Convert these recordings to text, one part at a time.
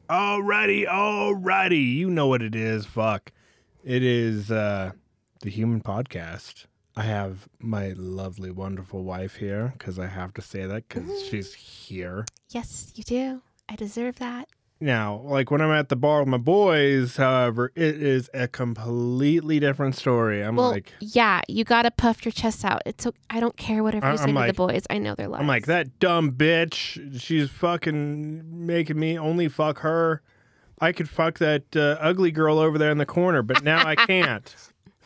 Alrighty. You know what it is. Fuck. It is the Human Podcast. I have my lovely, wonderful wife here because I have to say that because she's here. Yes, you do. I deserve that. Now, like when I'm at the bar with my boys, however, it is a completely different story. Yeah, you gotta puff your chest out. I don't care whatever you say to the boys. I know their lives. I'm like, that dumb bitch. She's fucking making me only fuck her. I could fuck that ugly girl over there in the corner, but now I can't.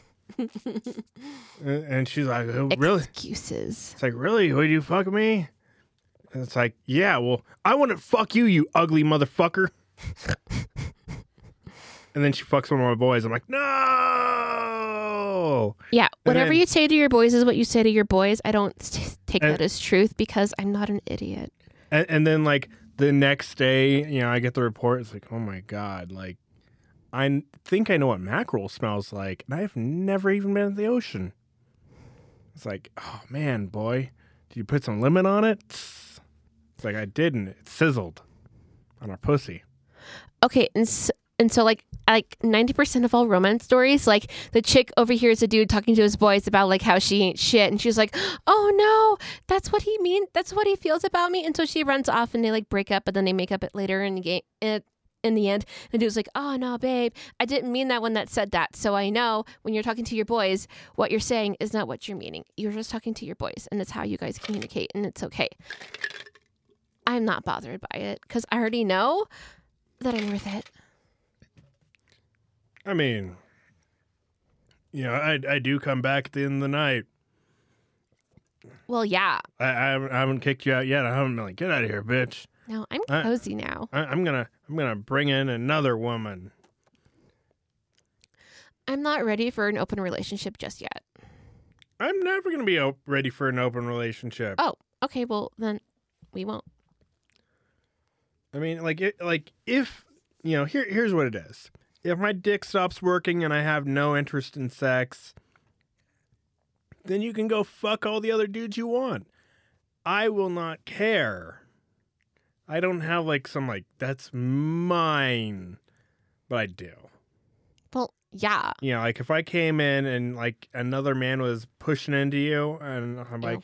And she's like, oh, really? Excuses. It's like, really? Would you fuck me? And it's like, yeah, well, I want to fuck you, you ugly motherfucker. And then she fucks one of my boys. I'm like, no. Yeah, whatever you say to your boys is what you say to your boys. I don't take that as truth because I'm not an idiot. And then, like, the next day, you know, I get the report. It's like, oh, my God. Like, I think I know what mackerel smells like. And I've never even been in the ocean. It's like, oh, man, boy. Did you put some lemon on it? It's like, I didn't. It sizzled on our pussy. Okay, and so like 90% of all romance stories, like the chick overhears a dude talking to his boys about like how she ain't shit, and she's like, oh no, that's what he means, that's what he feels about me, and so she runs off and they like break up, but then they make up it later in the game. In the end, the dude's like, oh no, babe, I didn't mean that when that said that. So I know when you're talking to your boys, what you're saying is not what you're meaning. You're just talking to your boys, and it's how you guys communicate, and it's okay. I'm not bothered by it because I already know that I'm worth it. I mean, you know, I do come back at the end of the night. Well, yeah. I haven't kicked you out yet. I haven't been like, get out of here, bitch. No, I'm cozy now. I'm gonna bring in another woman. I'm not ready for an open relationship just yet. I'm never gonna be ready for an open relationship. Oh, okay. Well, then we won't. I mean, if you know, here's what it is. If my dick stops working and I have no interest in sex, then you can go fuck all the other dudes you want. I will not care. I don't have like some like, that's mine, but I do. Well, yeah. You know, like if I came in and like another man was pushing into you and I'm like,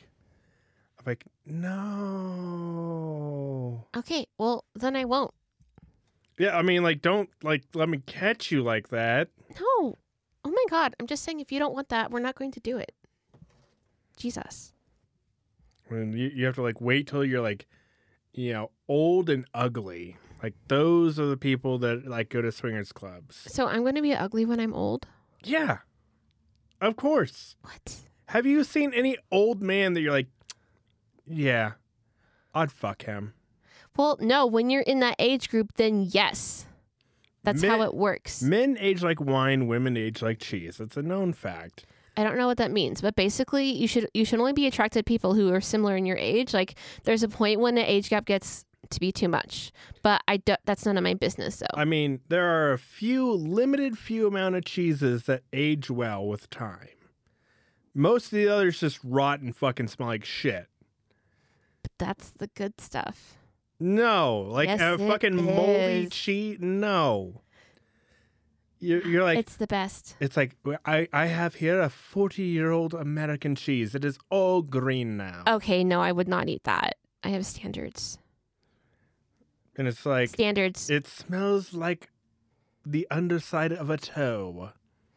no. Okay, well, then I won't. Yeah, I mean, like, don't, like, let me catch you like that. No. Oh, my God. I'm just saying if you don't want that, we're not going to do it. Jesus. I mean, you have to, like, wait till you're, like, you know, old and ugly. Like, those are the people that, like, go to swingers clubs. So I'm going to be ugly when I'm old? Yeah. Of course. What? Have you seen any old man that you're like, yeah, I'd fuck him? Well, no, when you're in that age group, then yes. That's how it works. Men age like wine, women age like cheese. It's a known fact. I don't know what that means, but basically you should only be attracted to people who are similar in your age. Like there's a point when the age gap gets to be too much, but that's none of my business though. I mean, there are a limited few amount of cheeses that age well with time. Most of the others just rot and fucking smell like shit. But that's the good stuff. No, like yes, a fucking moldy cheese. No, you're like, it's the best. It's like I have here a 40-year-old American cheese. It is all green now. Okay, no, I would not eat that. I have standards. And it's like standards. It smells like the underside of a toe.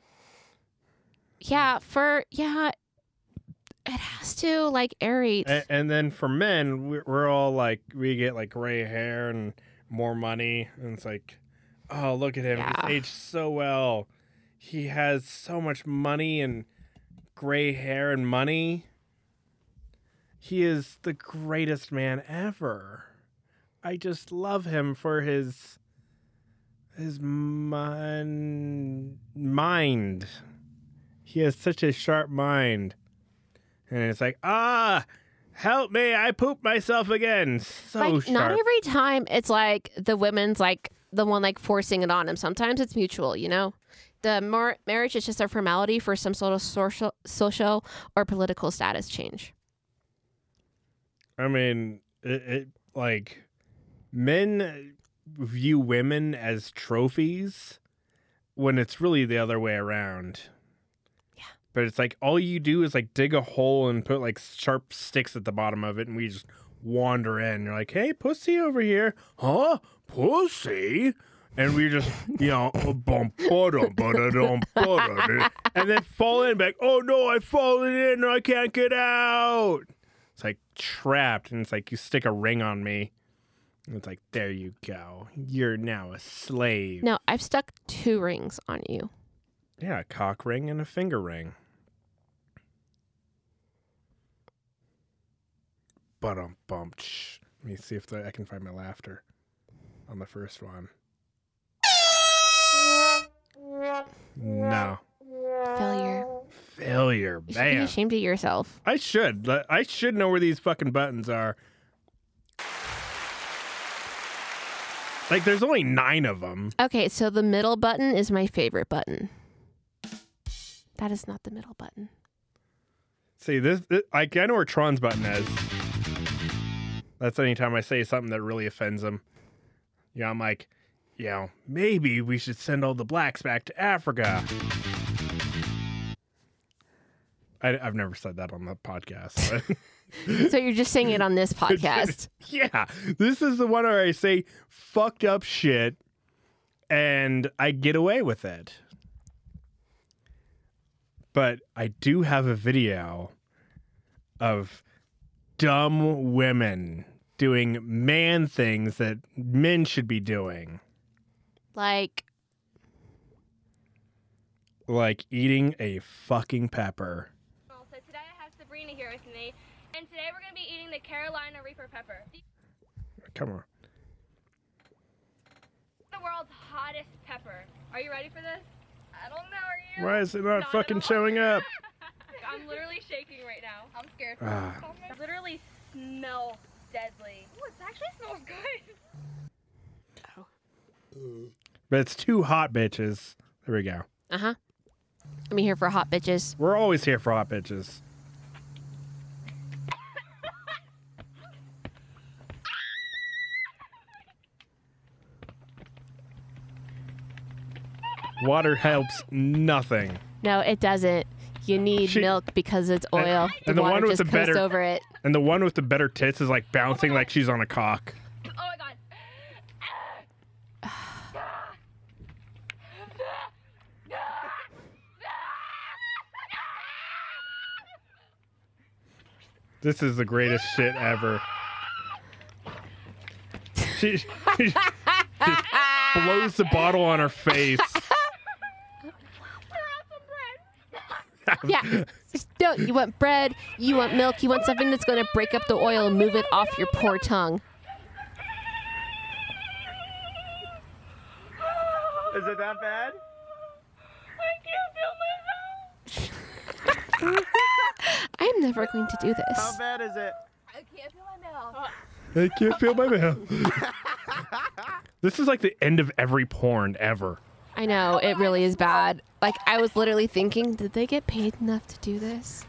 Yeah, it has to like aerate. And then for men, we're all like, we get like gray hair and more money. And it's like, oh, look at him. Yeah. He's aged so well. He has so much money and gray hair and money. He is the greatest man ever. I just love him for his mind. He has such a sharp mind. And it's like, help me, I pooped myself again. So like, sharp. Not every time it's like the women's like the one like forcing it on him. Sometimes it's mutual, you know? The marriage is just a formality for some sort of social or political status change. I mean, it like men view women as trophies when it's really the other way around. Yeah. But it's like all you do is like dig a hole and put like sharp sticks at the bottom of it, and we just wander in. You're like, hey, pussy over here. Huh? Pussy? And we just, bum, ba-dum, ba-da-dum, ba-da-dum, and then fall in back. Oh no, I've fallen in and I can't get out. It's like trapped, and it's like you stick a ring on me. And it's like, there you go. You're now a slave. No, I've stuck 2 rings on you. Yeah, a cock ring and a finger ring. Ba-dum-bum. Let me see if I can find my laughter on the first one. No. Failure. You should be Bam. ashamed of yourself. I should. I should know where these fucking buttons are. Like, there's only 9 of them. Okay, so the middle button is my favorite button. That is not the middle button. See, this I know where Tron's button is. That's anytime I say something that really offends him. Yeah, I'm like, maybe we should send all the blacks back to Africa. I've never said that on the podcast. But So you're just saying it on this podcast. Yeah, this is the one where I say fucked up shit and I get away with it. But I do have a video of dumb women doing man things that men should be doing. Like Eating a fucking pepper. So today I have Sabrina here with me, and today we're going to be eating the Carolina Reaper pepper. Come on. The world's hottest pepper. Are you ready for this? I don't know, are you? Why is it not fucking showing up? I'm literally shaking right now. I'm scared. Ah. It literally smells deadly. Oh, it actually smells good. But it's too hot, bitches. There we go. Uh-huh. I'm here for hot bitches. We're always here for hot bitches. Water helps nothing. No, it doesn't. You need milk because it's oil. and the water one with just the coats better- over it. And the one with the better tits is like bouncing like she's on a cock. Oh my god. This is the greatest shit ever. She just blows the bottle on her face. Yeah. No, you want bread, you want milk, you want something that's going to break up the oil and move it off your poor tongue. Is it that bad? I am never going to do this. How bad is it? I can't feel my mouth. I can't feel my mouth. This is like the end of every porn ever. I know, it really is bad. Like, I was literally thinking, did they get paid enough to do this?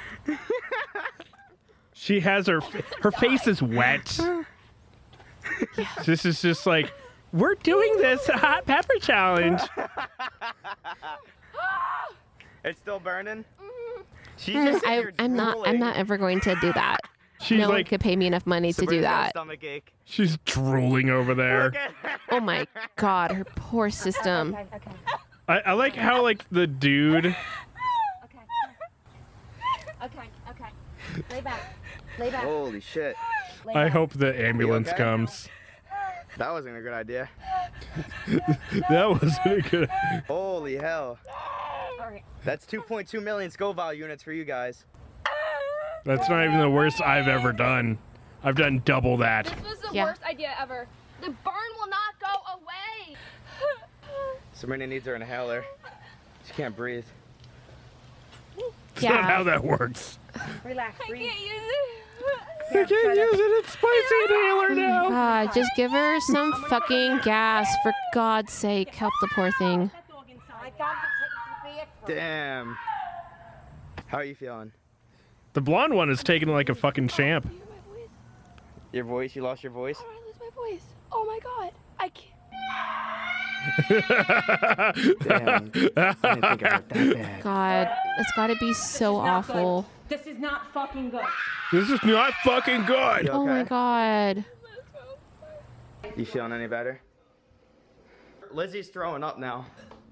She has her face is wet. This is just like, we're doing this hot pepper challenge. It's still burning? She just said you're I'm not drooling. ever going to do that. She's No one like, could pay me enough money to do Sabrina's got a that. stomach ache. she's drooling over there. Look at her. Oh my god, her poor system. I like how like the dude. Okay. Lay back. Lay back. Holy shit. I hope the ambulance okay? comes. That wasn't a good idea. That wasn't a good. Holy hell. Alright. That's 2.2 million Scoville units for you guys. That's not even the worst I've ever done. I've done double that. This was the Yeah. worst idea ever. The burn will not go away. Sabrina needs her inhaler. She can't breathe. That's not how Yeah. that works. Relax. I can't use it. I can't use it. It's spicy inhaler now. God, just give her some fucking gas, for God's sake. Help the poor thing. Damn. How are you feeling? The blonde one is taking it like a fucking champ. Your voice? You lost your voice? I lose my voice. Oh my god. I can't. Damn. I didn't think I hurt that bad. God, it's got to be so awful. This is not fucking good. This is not fucking good. You Oh my okay? God. You feeling any better? Lizzie's throwing up now.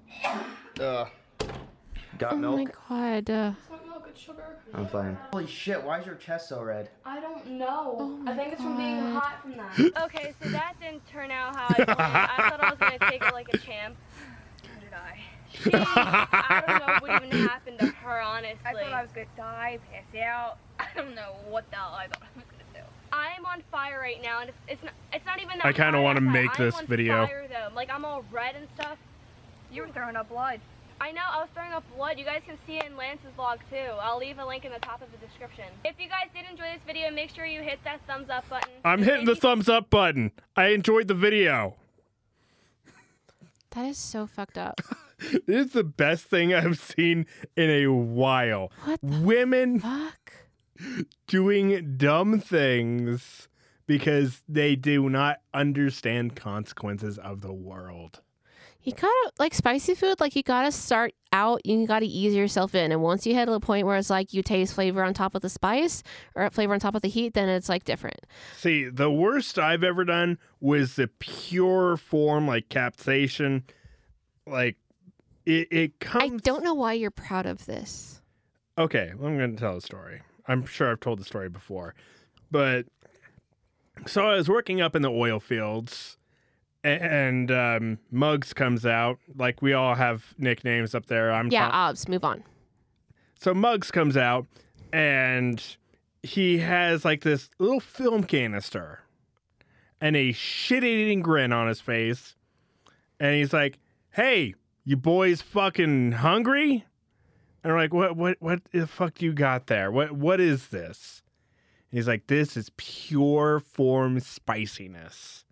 Got Oh milk? my God. Want milk and sugar? I'm fine. Holy shit, why is your chest so red? I don't know. Oh I think it's from being God. hot from that. Okay, so that didn't turn out how I planned. I thought I was gonna take it like a champ. How did I? I don't know what even happened to her, honestly. I thought I was gonna die, pass out. I don't know what the hell I thought I was gonna do. I'm on fire right now, and it's not even that I kinda hot wanna outside. make this I'm on video. Fire, though. Like, I'm all red and stuff. You were throwing up blood. I know, I was throwing up blood. You guys can see it in Lance's vlog too. I'll leave a link in the top of the description. If you guys did enjoy this video, make sure you hit that thumbs up button. I'm hitting the thumbs up button. I enjoyed the video. That is so fucked up. This is the best thing I've seen in a while. What the Women fuck? doing dumb things because they do not understand consequences of the world. You gotta, like, spicy food, like, you gotta start out, you gotta ease yourself in. And once you hit a point where it's like you taste flavor on top of the spice or flavor on top of the heat, then it's like different. See, the worst I've ever done was the pure form, like capsaicin. Like, it comes. I don't know why you're proud of this. Okay, I'm going to tell a story. I'm sure I've told the story before. But, so I was working up in the oil fields. And Muggs comes out. Like, we all have nicknames up there. Yeah, Obs, move on. So Muggs comes out, and he has, like, this little film canister and a shit-eating grin on his face. And he's like, hey, you boys fucking hungry? And we're like, what the fuck do you got there? What is this? And he's like, this is pure form spiciness.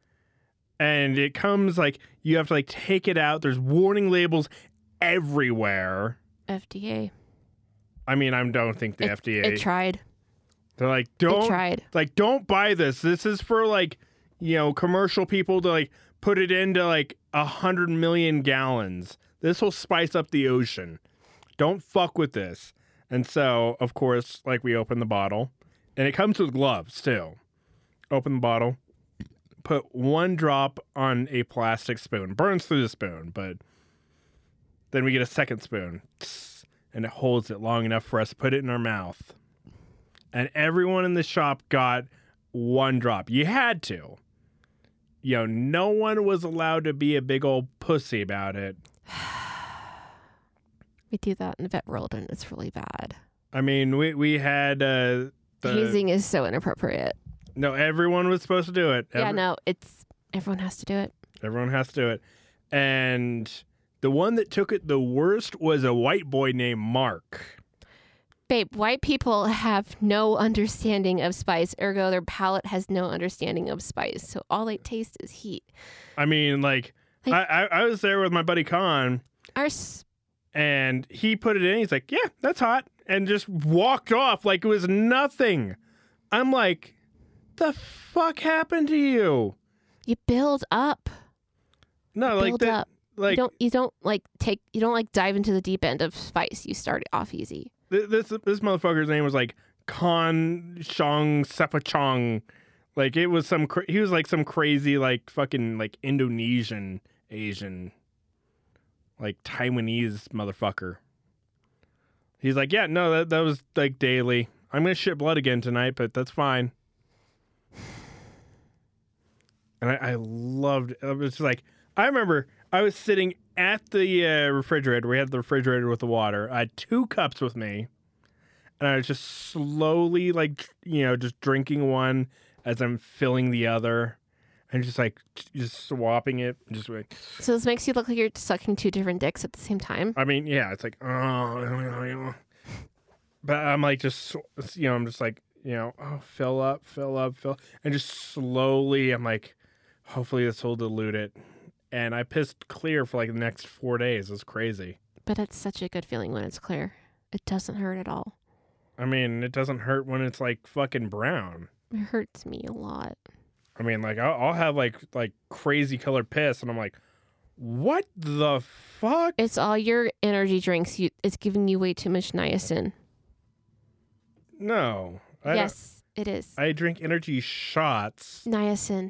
And it comes like you have to like take it out. There's warning labels everywhere. FDA. I mean, I don't think the FDA. It tried. They're like, It tried. don't buy this. This is for like, commercial people to like put it into like 100 million gallons. This will spice up the ocean. Don't fuck with this. And so, of course, like we open the bottle, and it comes with gloves too. Open the bottle. Put one drop on a plastic spoon. Burns through the spoon, but then we get a second spoon, and it holds it long enough for us to put it in our mouth. And everyone in the shop got one drop. You had to. No one was allowed to be a big old pussy about it. We do that in the vet world, and it's really bad. I mean, we had Hazing is so inappropriate. No, everyone was supposed to do it. Yeah, no, everyone has to do it. Everyone has to do it. And the one that took it the worst was a white boy named Mark. Babe, white people have no understanding of spice, ergo their palate has no understanding of spice. So all they taste is heat. I mean, I was there with my buddy Con, and he put it in. He's like, yeah, that's hot. And just walked off like it was nothing. I'm like, the fuck happened to you? You build up. No, Build up. Like you don't dive into the deep end of spice. You start off easy. this motherfucker's name was like Con Shong Sepachong. Like it was he was like some crazy like fucking like Indonesian Asian like Taiwanese motherfucker. He's like, yeah, no, that was like daily. I'm gonna shit blood again tonight, but that's fine. And I loved it. It was just like, I remember I was sitting at the refrigerator. We had the refrigerator with the water. I had 2 cups with me. And I was just slowly, like, just drinking one as I'm filling the other. And just swapping it. Just like. So this makes you look like you're sucking 2 different dicks at the same time? I mean, yeah, it's like, oh. But I'm like, I'm just like, oh, fill up. And just slowly, I'm like, hopefully this will dilute it. And I pissed clear for like the next 4 days. It was crazy. But it's such a good feeling when it's clear. It doesn't hurt at all. I mean, it doesn't hurt when it's like fucking brown. It hurts me a lot. I mean, like I'll have like crazy colored piss, and I'm like, what the fuck? It's all your energy drinks. It's giving you way too much niacin. No. Yes, it is. I drink energy shots. Niacin.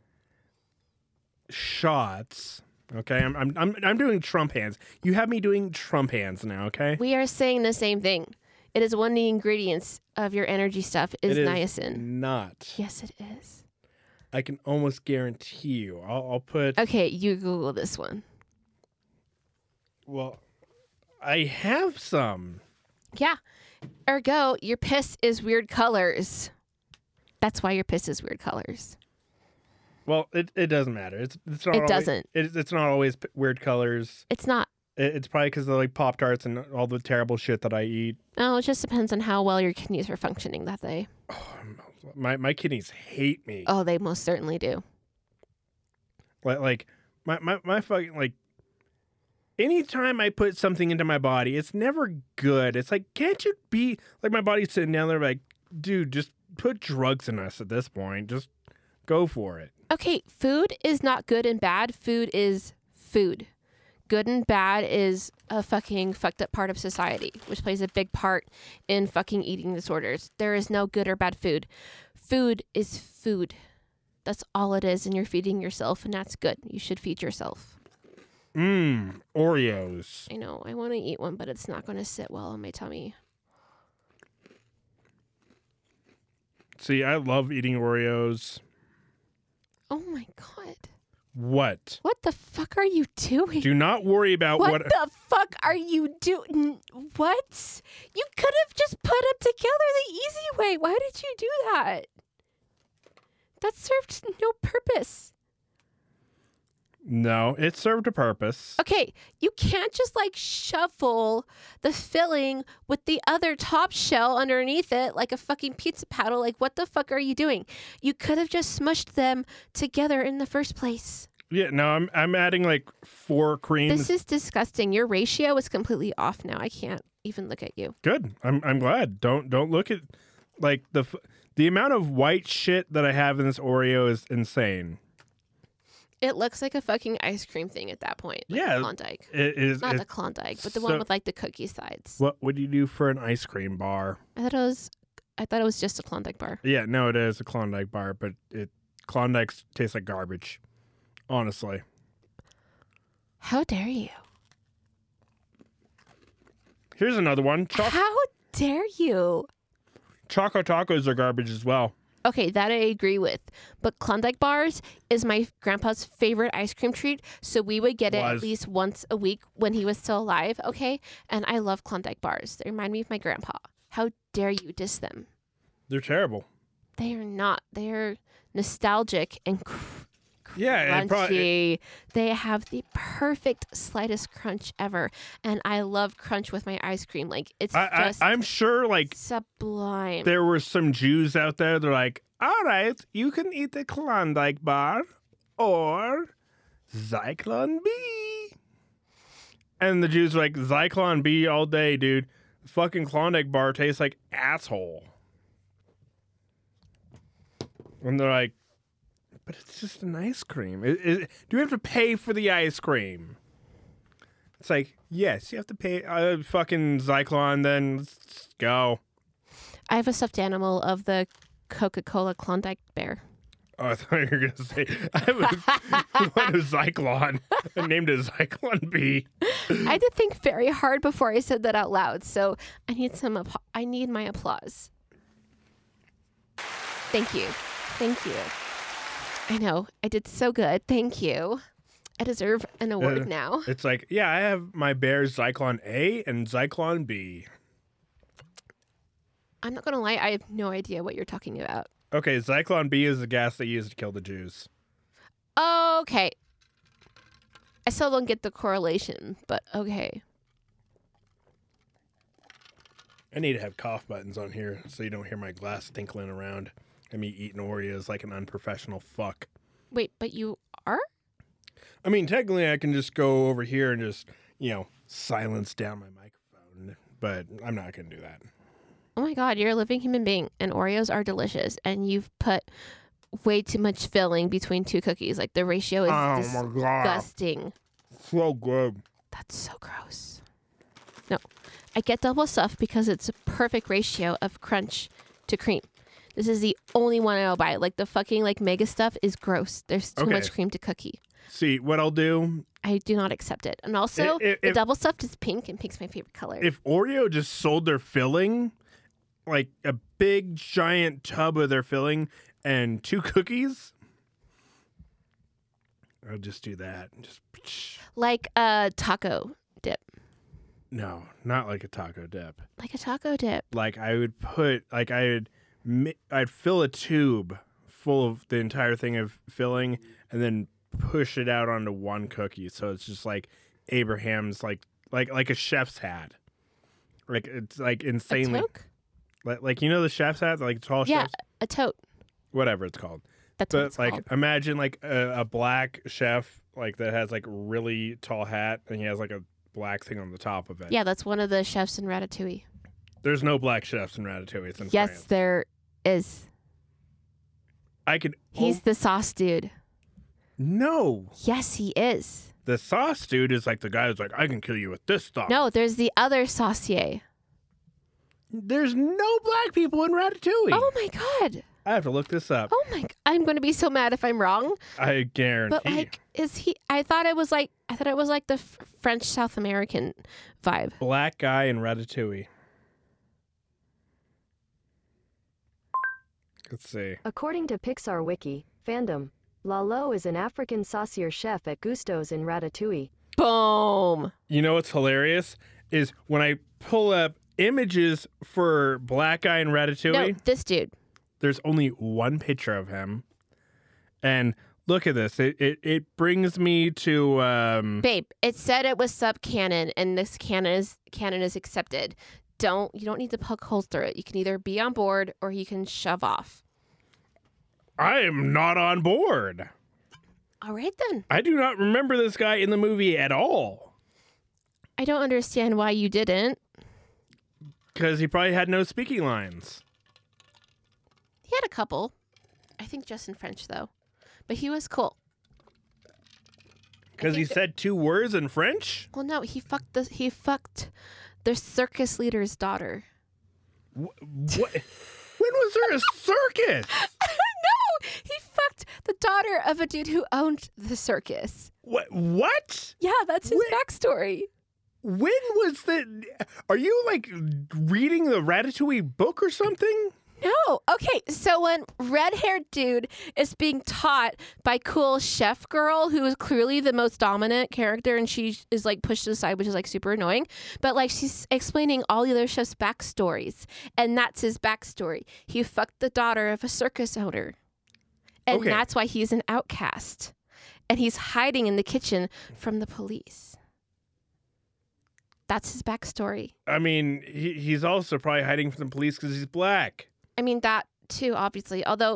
Shots. Okay, I'm doing Trump hands. You have me doing Trump hands now. Okay. We are saying the same thing. It is one of the ingredients of your energy stuff is It is niacin. not. Yes, it is. I can almost guarantee you. I'll put. Okay, you Google this one. Well, I have some. Yeah. Ergo, your piss is weird colors. That's why your piss is weird colors. Well, it doesn't matter. It's not. It always, doesn't. It's not always weird colors. It's not. It's probably because of like Pop-Tarts and all the terrible shit that I eat. Oh, it just depends on how well your kidneys are functioning that day. My kidneys hate me. Oh, they most certainly do. Like my fucking like. Anytime I put something into my body, it's never good. It's like, can't you be like my body's sitting down there like, dude, just put drugs in us at this point. Just go for it. Okay, food is not good and bad. Food is food. Good and bad is a fucking fucked up part of society, which plays a big part in fucking eating disorders. There is no good or bad food. Food is food. That's all it is, and you're feeding yourself, and that's good. You should feed yourself. Oreos. I know, I want to eat one, but it's not going to sit well on my tummy. See, I love eating Oreos. Oh my God. What? What the fuck are you doing? Do not worry about What the fuck are you doing? What? You could have just put them together the easy way. Why did you do that? That served no purpose. No, it served a purpose. Okay, you can't just like shuffle the filling with the other top shell underneath it like a fucking pizza paddle. Like, what the fuck are you doing? You could have just smushed them together in the first place. Yeah, no, I'm adding like 4 creams. This is disgusting. Your ratio is completely off now. I can't even look at you. Good. I'm glad. Don't look at like the amount of white shit that I have in this Oreo is insane. It looks like a fucking ice cream thing at that point. Like Yeah, the Klondike. It is. Not the Klondike, but the one with like the cookie sides. What would you do for an ice cream bar? I thought it was just a Klondike bar. Yeah, no, it is a Klondike bar, but Klondikes taste like garbage. Honestly. How dare you? Here's another one. How dare you? Choco Tacos are garbage as well. Okay, that I agree with. But Klondike bars is my grandpa's favorite ice cream treat, so we would get it at least once a week when he was still alive, okay? And I love Klondike bars. They remind me of my grandpa. How dare you diss them? They're terrible. They are not. They are nostalgic and Yeah, crunchy. They have the perfect slightest crunch ever, and I love crunch with my ice cream. Like I'm sure like sublime. There were some Jews out there. They're like, all right, you can eat the Klondike bar or Zyklon B, and the Jews are like, Zyklon B all day, dude. The fucking Klondike bar tastes like asshole, and they're like, but it's just an ice cream. Do you have to pay for the ice cream? It's like, yes, you have to pay. Fucking Zyklon, then let's go. I have a stuffed animal of the Coca-Cola Klondike bear. Oh, I thought you were going to say, I have one of Zyklon. I named it Zyklon B. I had to think very hard before I said that out loud, so I need my applause. Thank you. Thank you. I know. I did so good. Thank you. I deserve an award now. It's like, yeah, I have my bears Zyklon A and Zyklon B. I'm not going to lie. I have no idea what you're talking about. Okay, Zyklon B is the gas they use to kill the Jews. Okay. I still don't get the correlation, but okay. I need to have cough buttons on here so you don't hear my glass tinkling around and me eating Oreos like an unprofessional fuck. Wait, but you are? I mean, technically I can just go over here and just, silence down my microphone, but I'm not going to do that. Oh my God, you're a living human being, and Oreos are delicious, and you've put way too much filling between 2 cookies. Like the ratio is Oh my God. disgusting. So good. That's so gross. No, I get double stuff because it's a perfect ratio of crunch to cream. This is the only one I'll buy. Like the fucking like mega stuff is gross. There's too Okay. much cream to cookie. See, what I'll do, I do not accept it. And also, the if- double stuffed is pink, and pink's my favorite color. if Oreo just sold their filling, like a big giant tub of their filling and 2 cookies, I'll just do that. Just Like a taco dip. no, not like a taco dip. Like a taco dip. Like I would put, like I'd fill a tube full of the entire thing of filling, and then push it out onto 1 cookie. So it's just like Abraham's, like a chef's hat. Like it's like A insanely, toque? like you know the chef's hat, like tall Yeah, chefs, a tote. whatever it's called. That's what But it's like called. imagine like a black chef like that has like a really tall hat and he has like a black thing on the top of it. Yeah, that's one of the chefs in Ratatouille. There's no black chefs in Ratatouille. It's in Yes, France. there is. I could. He's the sauce dude. No. Yes, he is. The sauce dude is like the guy who's like, I can kill you with this stuff. No, there's the other saucier. There's no black people in Ratatouille. Oh my god. I have to look this up. Oh my! I'm going to be so mad if I'm wrong. I guarantee. But like, is he? I thought it was like the French South American vibe. Black guy in Ratatouille. Let's see. According to Pixar Wiki, fandom, Lalo is an African saucier chef at Gusto's in Ratatouille. Boom. You know what's hilarious is when I pull up images for black guy in Ratatouille, No, this dude. there's only 1 picture of him. And look at this. It brings me to Babe, it said it was sub canon, and this canon is accepted. You don't need to poke holes through it. You can either be on board or you can shove off. I am not on board. All right then. I do not remember this guy in the movie at all. I don't understand why you didn't. Because he probably had no speaking lines. He had a couple. I think just in French though. But he was cool. Because he think said 2 words in French? Well, no, he fucked the circus leader's daughter. What? When was there a circus? No, he fucked the daughter of a dude who owned the circus. What? Yeah, that's his Wait. backstory. When was the... Are you, like, reading the Ratatouille book or something? No. Okay, so when red-haired dude is being taught by cool chef girl who is clearly the most dominant character and she is like pushed to the side, which is like super annoying, but like she's explaining all the other chefs' backstories, and that's his backstory. He fucked the daughter of a circus owner. And Okay. that's why he's an outcast. And he's hiding in the kitchen from the police. That's his backstory. I mean, he's also probably hiding from the police because he's black. I mean, that too, obviously. Although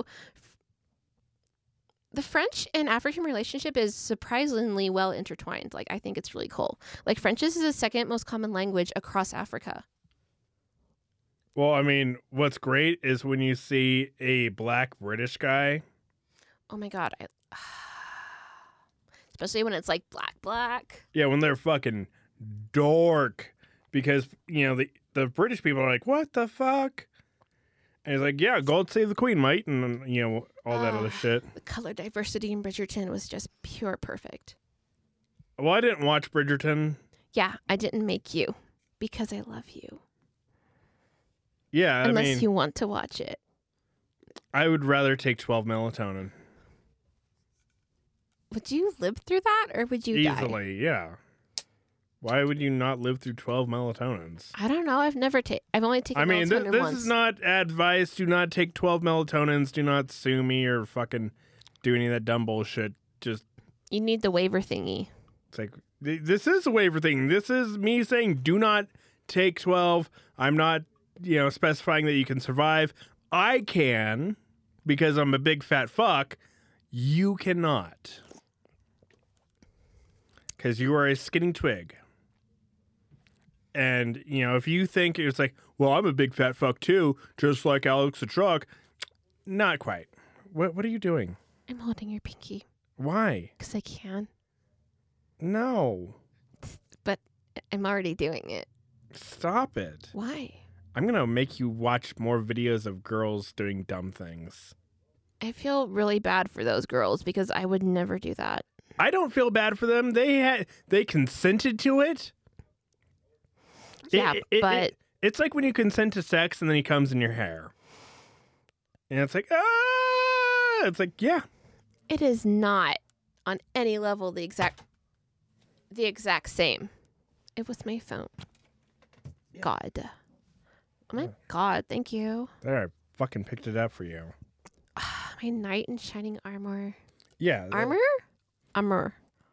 the French and African relationship is surprisingly well intertwined. Like, I think it's really cool. Like, French is the second most common language across Africa. Well, I mean, what's great is when you see a black British guy. Oh my God. Especially when it's like black. Yeah, when they're fucking dork. Because, you know, the British people are like, what the fuck? And he's like, yeah, God save the Queen, mate. And, you know, all that other shit. The color diversity in Bridgerton was just pure perfect. Well, I didn't watch Bridgerton. Yeah, I didn't make you because I love you. Yeah, Unless I mean, you want to watch it. I would rather take 12 melatonin. Would you live through that or would you die? Easily, yeah. Why would you not live through 12 melatonins? I don't know. I've only taken I mean, melatonin this once. is not advice. Do not take 12 melatonins. Do not sue me or fucking do any of that dumb bullshit. Just, You need the waiver thingy. it's like, this is a waiver thing. This is me saying do not take 12. I'm not, you know, specifying that you can survive. I can because I'm a big fat fuck. You cannot. Because you are a skinny twig. And, you know, if you think it's like, well, I'm a big fat fuck too, just like Alex the Truck, not quite. What are you doing? I'm holding your pinky Why? because I can, No. but I'm already doing it. Stop it. Why? I'm going to make you watch more videos of girls doing dumb things. I feel really bad for those girls because I would never do that. I don't feel bad for them. They consented to it. Yeah, but It's like when you consent to sex and then he comes in your hair. And it's like, ah! It's like, yeah. it is not on any level the exact same. It was my phone. God. Oh my God, thank you. There, I fucking picked it up for you. My knight in shining armor. Yeah. Armor? Armor.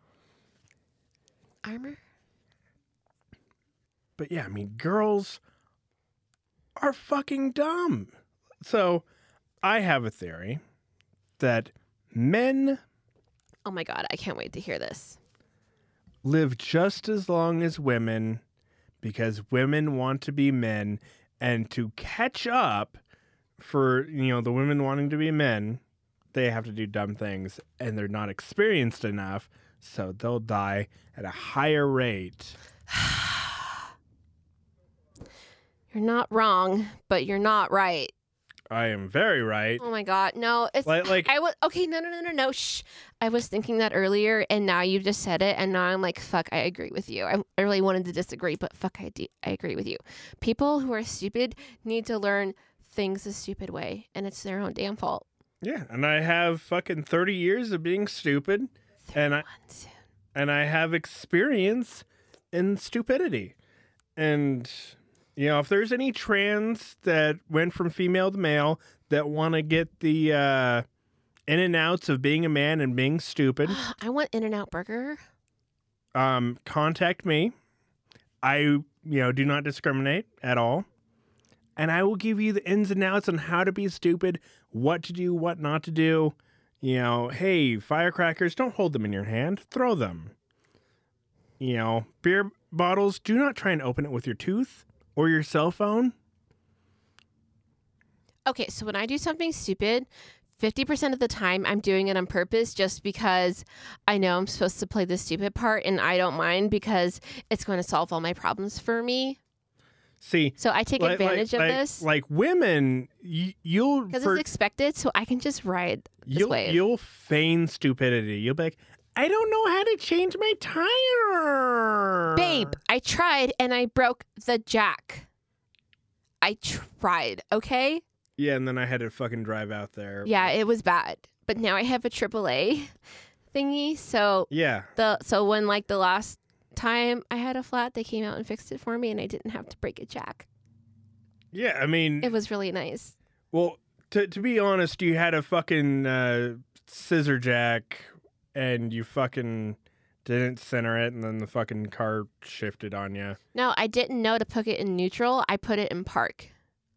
But yeah, I mean, girls are fucking dumb. So I have a theory that men Oh my God, I can't wait to hear this. live just as long as women because women want to be men, and to catch up for, the women wanting to be men, they have to do dumb things and they're not experienced enough, so they'll die at a higher rate. You're not wrong, but you're not right. I am very right. Oh my God, no! It's Like I was okay. No. Shh. I was thinking that earlier, and now you just said it, and now I'm like, fuck. I agree with you. I really wanted to disagree, but fuck, I agree with you. People who are stupid need to learn things the stupid way, and it's their own damn fault. yeah, and I have fucking 30 years of being stupid, and I have experience in stupidity. And if there's any trans that went from female to male that want to get the in and outs of being a man and being stupid, I want In-N-Out Burger. contact me. I do not discriminate at all, and I will give you the ins and outs on how to be stupid, what to do, what not to do. Hey, firecrackers, don't hold them in your hand, throw them. Beer bottles, do not try and open it with your tooth or your cell phone. Okay, so when I do something stupid, 50% of the time I'm doing it on purpose just because I know I'm supposed to play the stupid part and I don't mind because it's going to solve all my problems for me. See, So I take advantage of this Like women, you'll because it's expected, so I can just ride this wave. you'll feign stupidity. You'll be like, I don't know how to change my tire. Babe, I tried and I broke the jack. I tried, okay? Yeah, and then I had to fucking drive out there. Yeah, it was bad. But now I have a AAA thingy, so Yeah. so when like the last time I had a flat, they came out and fixed it for me and I didn't have to break a jack. Yeah, I mean, It was really nice. well, to be honest, you had a fucking scissor jack and you fucking didn't center it, and then the fucking car shifted on you. No, I didn't know to put it in neutral. I put it in park.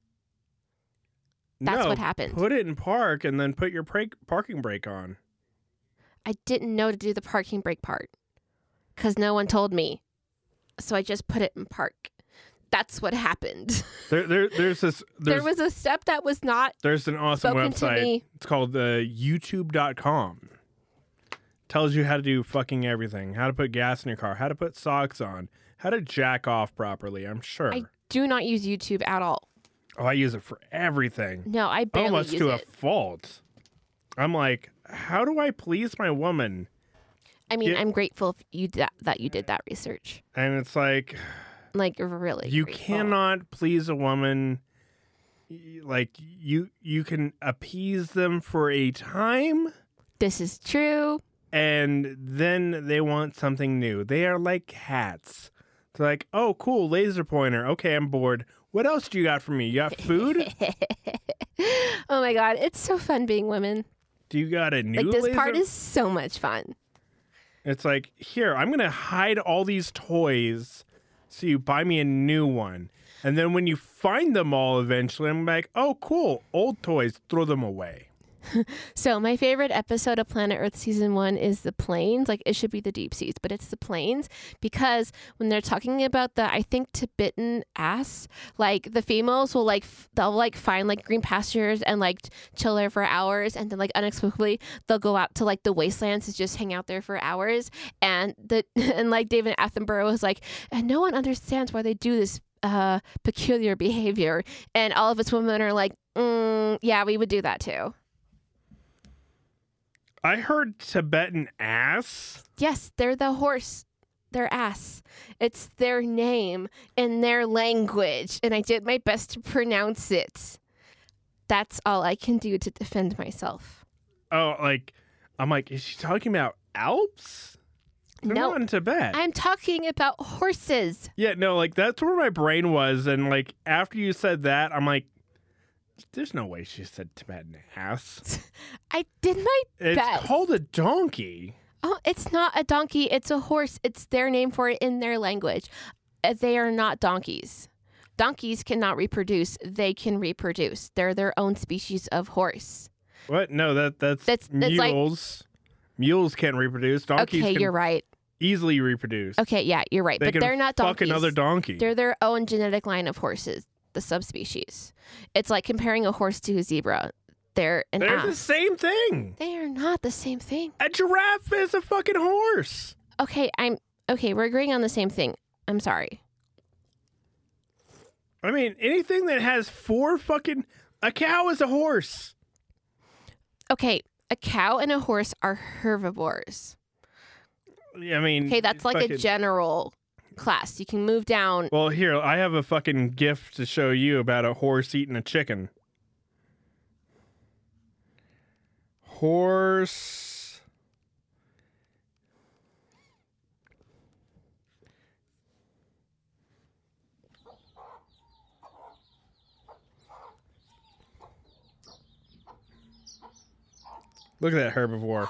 That's No, what happened. Put it in park and then put your parking brake on. I didn't know to do the parking brake part because no one told me. So I just put it in park. That's what happened. There's There was a step that was not there's an awesome spoken to website. me. It's called youtube.com. Tells you how to do fucking everything. How to put gas in your car. How to put socks on. How to jack off properly, I'm sure. I do not use YouTube at all. Oh, I use it for everything. No, I barely Almost use to it. a fault. I'm like, how do I please my woman? I mean, Yeah. I'm grateful that you did that research. And it's like, Like, really. you grateful. cannot please a woman. Like, you can appease them for a time, This is true. and then they want something new. They are like cats. They're like, oh, cool, laser pointer. Okay, I'm bored. What else do you got for me? You got food? Oh my God. It's so fun being women. Do you got a new Like, this laser? part is so much fun. It's like, here, I'm going to hide all these toys so you buy me a new one. And then when you find them all eventually, I'm like, oh, cool, old toys, throw them away. So my favorite episode of Planet Earth season 1 is the plains. Like, it should be the deep seas, but it's the plains, because when they're talking about the, I think, Tibetan ass, like the females will they'll like find like green pastures and like chill there for hours, and then like unexplicably they'll go out to like the wastelands to just hang out there for hours. And and like David Attenborough was like, and no one understands why they do this peculiar behavior, and all of us women are like, yeah, we would do that too. I heard Tibetan ass. Yes, they're the horse. Their ass. It's their name in their language, and I did my best to pronounce it. That's all I can do to defend myself. Oh, like, I'm like, is she talking about Alps? They're No, not in Tibet. I'm talking about horses. Yeah, no, like, that's where my brain was. And, like, after you said that, I'm like, there's no way she said Tibetan ass. I did my It's best. called a donkey. Oh, it's not a donkey. It's a horse. It's their name for it in their language. They are not donkeys. Donkeys cannot reproduce. They can reproduce. They're their own species of horse. What? No, that's That's like- mules. Mules can reproduce. Donkeys Okay, can you're right. easily reproduce. Okay, yeah, you're right. They But can they're not fuck donkeys. another donkey. They're their own genetic line of horses, the subspecies. It's like comparing a horse to a zebra. They're an They're ass. the same thing. They are not the same thing. A giraffe is a fucking horse. Okay, we're agreeing on the same thing. I'm sorry. I mean, anything that has a cow is a horse. Okay, a cow and a horse are herbivores. I mean, Okay, that's like a fucking- general class. You can move down. Well, here, I have a fucking gift to show you about a horse eating a chicken. Horse. Look at that herbivore.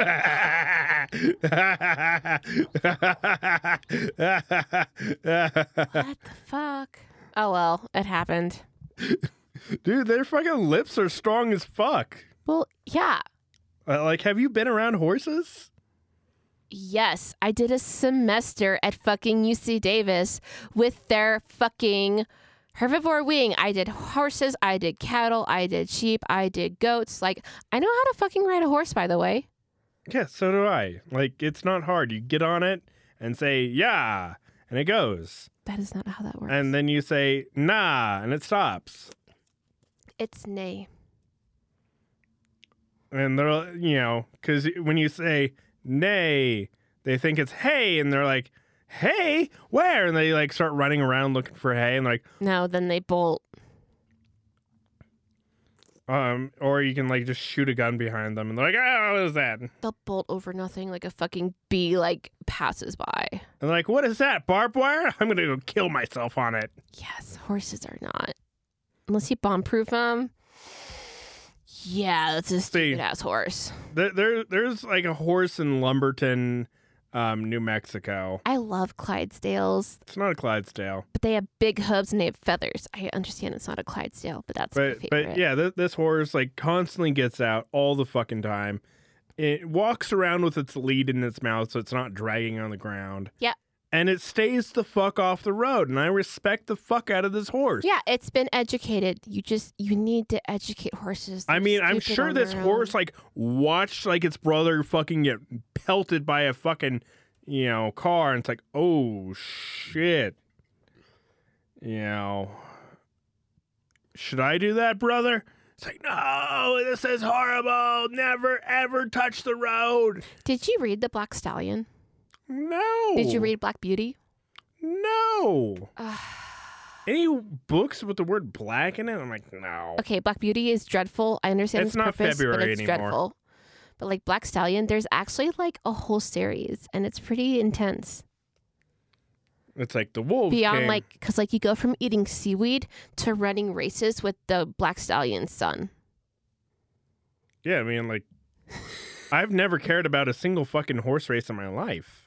What the fuck? Oh well, it happened. Dude, their fucking lips are strong as fuck. Well, yeah. Like, have you been around horses? Yes, I did a semester at fucking UC Davis with their fucking herbivore wing. I did horses, I did cattle, I did sheep, I did goats. Like, I know how to fucking ride a horse, by the way. Yeah, so do I. Like, it's not hard. You get on it and say, yeah, and it goes. That is not how that works. And then you say, nah, and it stops. It's nay. And they're, because when you say nay, they think it's hey, and they're like, hey, where? And they like start running around looking for hay, and like, No, then they bolt. or you can like just shoot a gun behind them, and they're like, oh, what is that? And They'll bolt over nothing like a fucking bee like passes by. they're like, what is that? Barbed wire? I'm gonna go kill myself on it. Yes, horses are not. Unless you bomb-proof them. Yeah, that's a stupid-ass horse. There's like a horse in Lumberton, New Mexico. I love Clydesdales, It's not a Clydesdale. but they have big hooves and they have feathers. I understand it's not a Clydesdale, but that's my favorite. But yeah, this horse like constantly gets out all the fucking time. It walks around with its lead in its mouth so it's not dragging on the ground. Yeah. And it stays the fuck off the road, and I respect the fuck out of this horse. Yeah, it's been educated. You need to educate horses. I They're mean, I'm stupid sure on this their horse own. like watched like its brother fucking get pelted by a fucking, car, and it's like, oh shit. Should I do that, brother? It's like, no, this is horrible. Never ever touch the road. Did you read The Black Stallion? No. Did you read Black Beauty? No. Any books with the word black in it? I'm like, no. Okay, Black Beauty is dreadful. I understand It's its not purpose, February but it's anymore. dreadful. But like Black Stallion, there's actually like a whole series, and it's pretty intense. It's like the wolves Beyond came. like, because like you go from eating seaweed to running races with the Black Stallion's son. Yeah, I mean, like, I've never cared about a single fucking horse race in my life.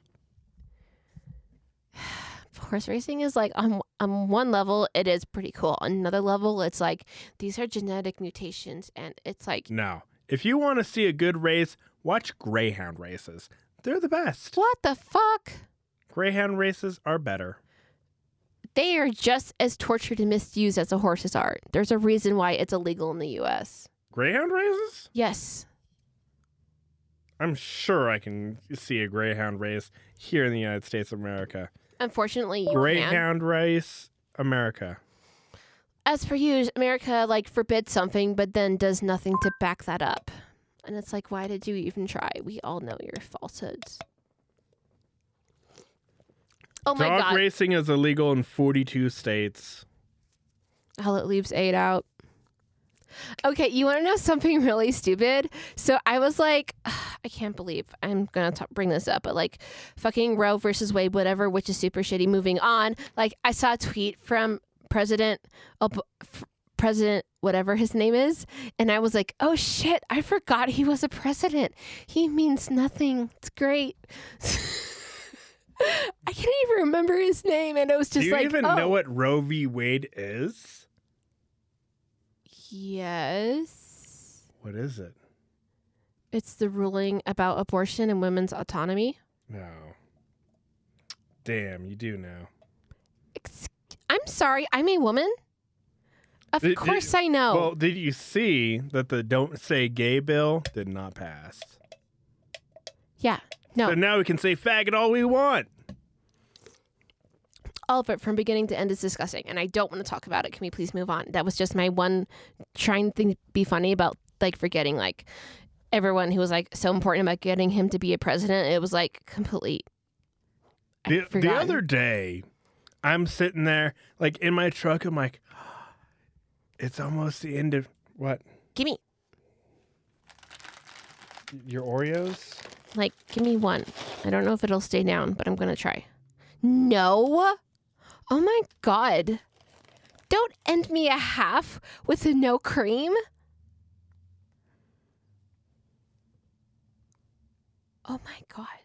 Horse racing is like on one level it is pretty cool. On another level, it's like these are genetic mutations, and it's like No. If you want to see a good race, watch greyhound races. They're the best. What the fuck? Greyhound races are better. They are just as tortured and misused as the horses are. There's a reason why it's illegal in the U.S. Greyhound races? Yes. I'm sure I can see a greyhound race here in the United States of America. Unfortunately, you can't. Greyhound race, America. As per usual, America forbids something, but then does nothing to back that up. And it's like, why did you even try? We all know your falsehoods. Oh my Dog God. racing is illegal in 42 states. Hell, it leaves 8 out. Okay, you want to know something really stupid? So I was like, I can't believe I'm going to bring this up, but fucking Roe versus Wade, whatever, which is super shitty. Moving on. I saw a tweet from President whatever his name is, and I was like, oh shit, I forgot he was a president. He means nothing. It's great. I can't even remember his name, and it was just Do you even oh. know what Roe v. Wade is? Yes. What is it? It's the ruling about abortion and women's autonomy. No. Damn, you do know. I'm sorry, I'm a woman? Of course I know. Well, did you see that the Don't Say Gay bill did not pass? Yeah. No. So now we can say faggot all we want. All of it from beginning to end is disgusting, and I don't want to talk about it. Can we please move on? That was just my one trying to be funny about forgetting everyone who was so important about getting him to be a president. It was complete. The other day, I'm sitting there in my truck. I'm like, it's almost the end of what? Gimme. Your Oreos? Give me one. I don't know if it'll stay down, but I'm going to try. No. Oh my God. Don't end me a half with a no cream. Oh my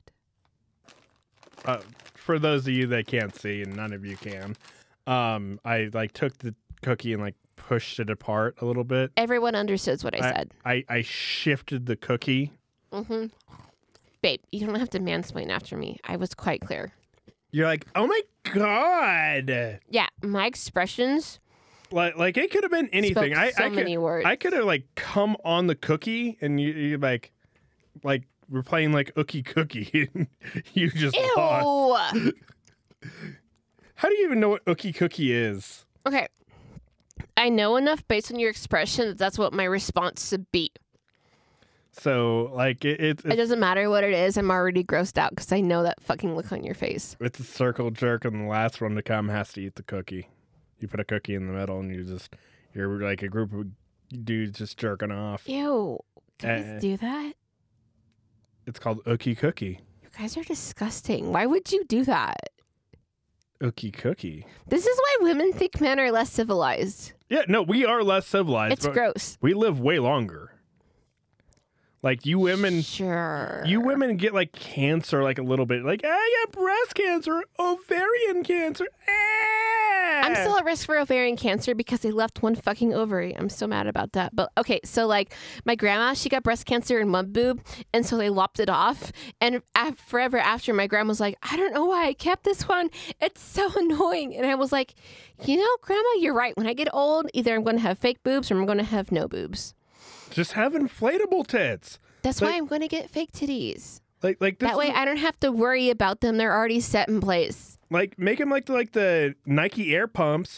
God. For those of you that can't see, and none of you can, I took the cookie and pushed it apart a little bit. Everyone understood what I said. I shifted the cookie. Mm-hmm. Babe, you don't have to mansplain after me. I was quite clear. You're like, oh my God. Yeah, my expressions. It could have been anything. Spoke many words. I could have come on the cookie, and you we're playing Ookie Cookie, and you just lost. Ew. How do you even know what Ookie Cookie is? Okay. I know enough based on your expression that that's what my response should be. So, it doesn't matter what it is. I'm already grossed out because I know that fucking look on your face. it's a circle jerk, and the last one to come has to eat the cookie. You put a cookie in the middle, and you're a group of dudes just jerking off. Ew. Guys do that? It's called Ookie Cookie. You guys are disgusting. Why would you do that? Ookie Cookie. This is why women think men are less civilized. Yeah, no, we are less civilized. It's but gross. We live way longer. You women, Sure. You women get cancer a little bit. I got breast cancer, ovarian cancer. I'm still at risk for ovarian cancer because they left one fucking ovary. I'm so mad about that. But okay, so my grandma, she got breast cancer in one boob, and so they lopped it off. And forever after, my grandma was like, I don't know why I kept this one. It's so annoying. And I was like, Grandma, you're right. When I get old, either I'm going to have fake boobs or I'm going to have no boobs. Just have inflatable tits. That's why I'm going to get fake titties. This That way I don't have to worry about them. They're already set in place. Make them the Nike Air Pumps.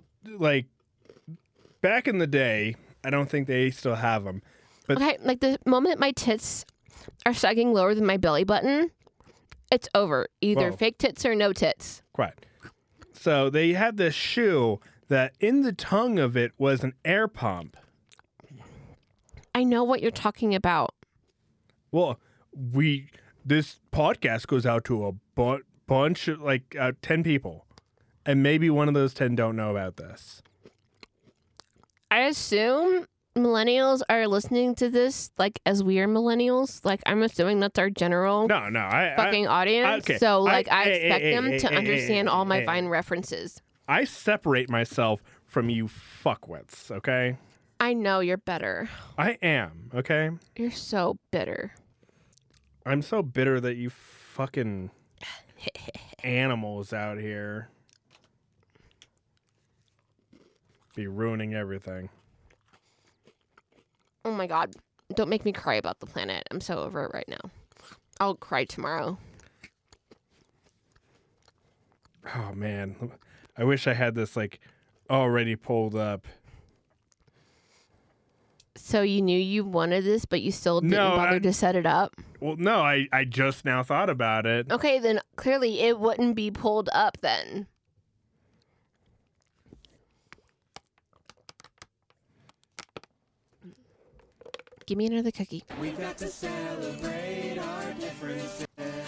Back in the day, I don't think they still have them. But Okay, the moment my tits are sagging lower than my belly button, it's over. Either Whoa. fake tits or no tits. Quiet. So they had this shoe that in the tongue of it was an air pump. I know what you're talking about. Well, this podcast goes out to a bunch of 10 people, and maybe one of those 10 don't know about this. I assume millennials are listening to this as we are millennials. I'm assuming that's our general No, fucking audience. okay. So I Hey, expect them hey, to hey, understand hey, all my hey. Vine references. I separate myself from you fuckwits, okay? I know you're better. I am, okay? You're so bitter. I'm so bitter that you fucking animals out here be ruining everything. Oh my God. Don't make me cry about the planet. I'm so over it right now. I'll cry tomorrow. Oh, man. I wish I had this, like, already pulled up. So you knew you wanted this, but you still didn't bother to set it up? Well, no, I just now thought about it. Okay, then clearly it wouldn't be pulled up then. Give me another cookie. We got to celebrate our differences.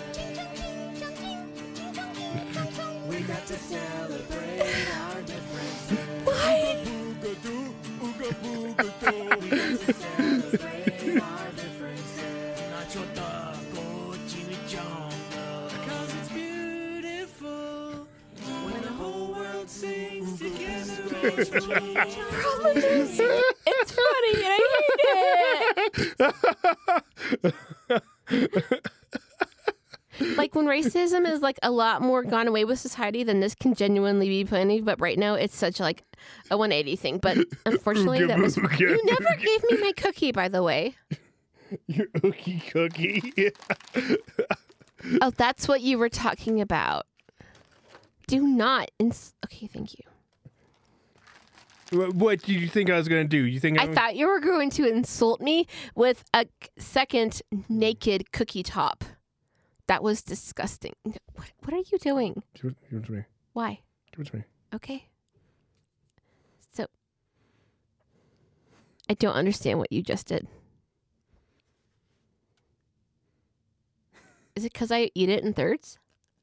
We got to celebrate our differences. Why? We got to celebrate our differences. Nacho taco, chimichanga. 'Cause it's beautiful when the whole world sings together. Problem is, it's funny and I hate it. Like when racism is like a lot more gone away with society, then this can genuinely be funny. But right now, it's such like a 180 thing. But unfortunately, that was you never gave me my cookie, by the way. Your ookie cookie. Oh, that's what you were talking about. Do not. Okay, thank you. What did you think I was going to do? You think I thought you were going to insult me with a second naked cookie top. That was disgusting. What are you doing? Give it to me. Why? Give it to me. Okay. So, I don't understand what you just did. Is it because I eat it in thirds?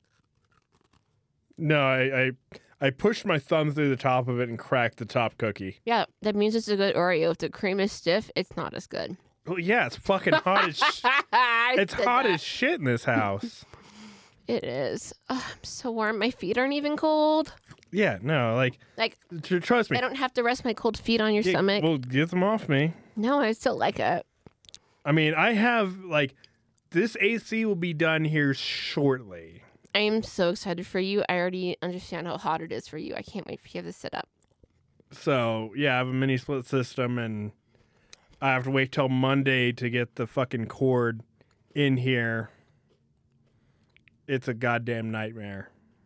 No, I pushed my thumb through the top of it and cracked the top cookie. Yeah, that means it's a good Oreo. If the cream is stiff, it's not as good. Well, yeah, it's fucking hot as it's hot as shit in this house. It is. Oh, I'm so warm. My feet aren't even cold. Yeah, no, like trust me. I don't have to rest my cold feet on your Yeah, stomach. Well, get them off me. No, I still like it. I mean, I have like this AC will be done here shortly. I am so excited for you. I already understand how hot it is for you. I can't wait for you to sit up. So yeah, I have a mini split system, and I have to wait till Monday to get the fucking cord in here. It's a goddamn nightmare.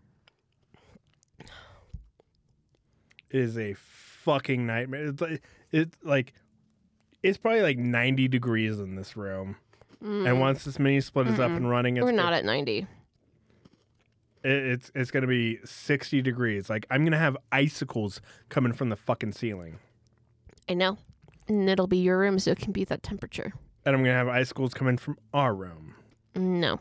It is a fucking nightmare. It's probably like 90 degrees in this room. And once this mini split is up and running, We're not at 90. It's going to be 60 degrees. Like, I'm going to have icicles coming from the fucking ceiling. I know. And it'll be your room, so it can be that temperature. And I'm going to have icicles coming from our room. No.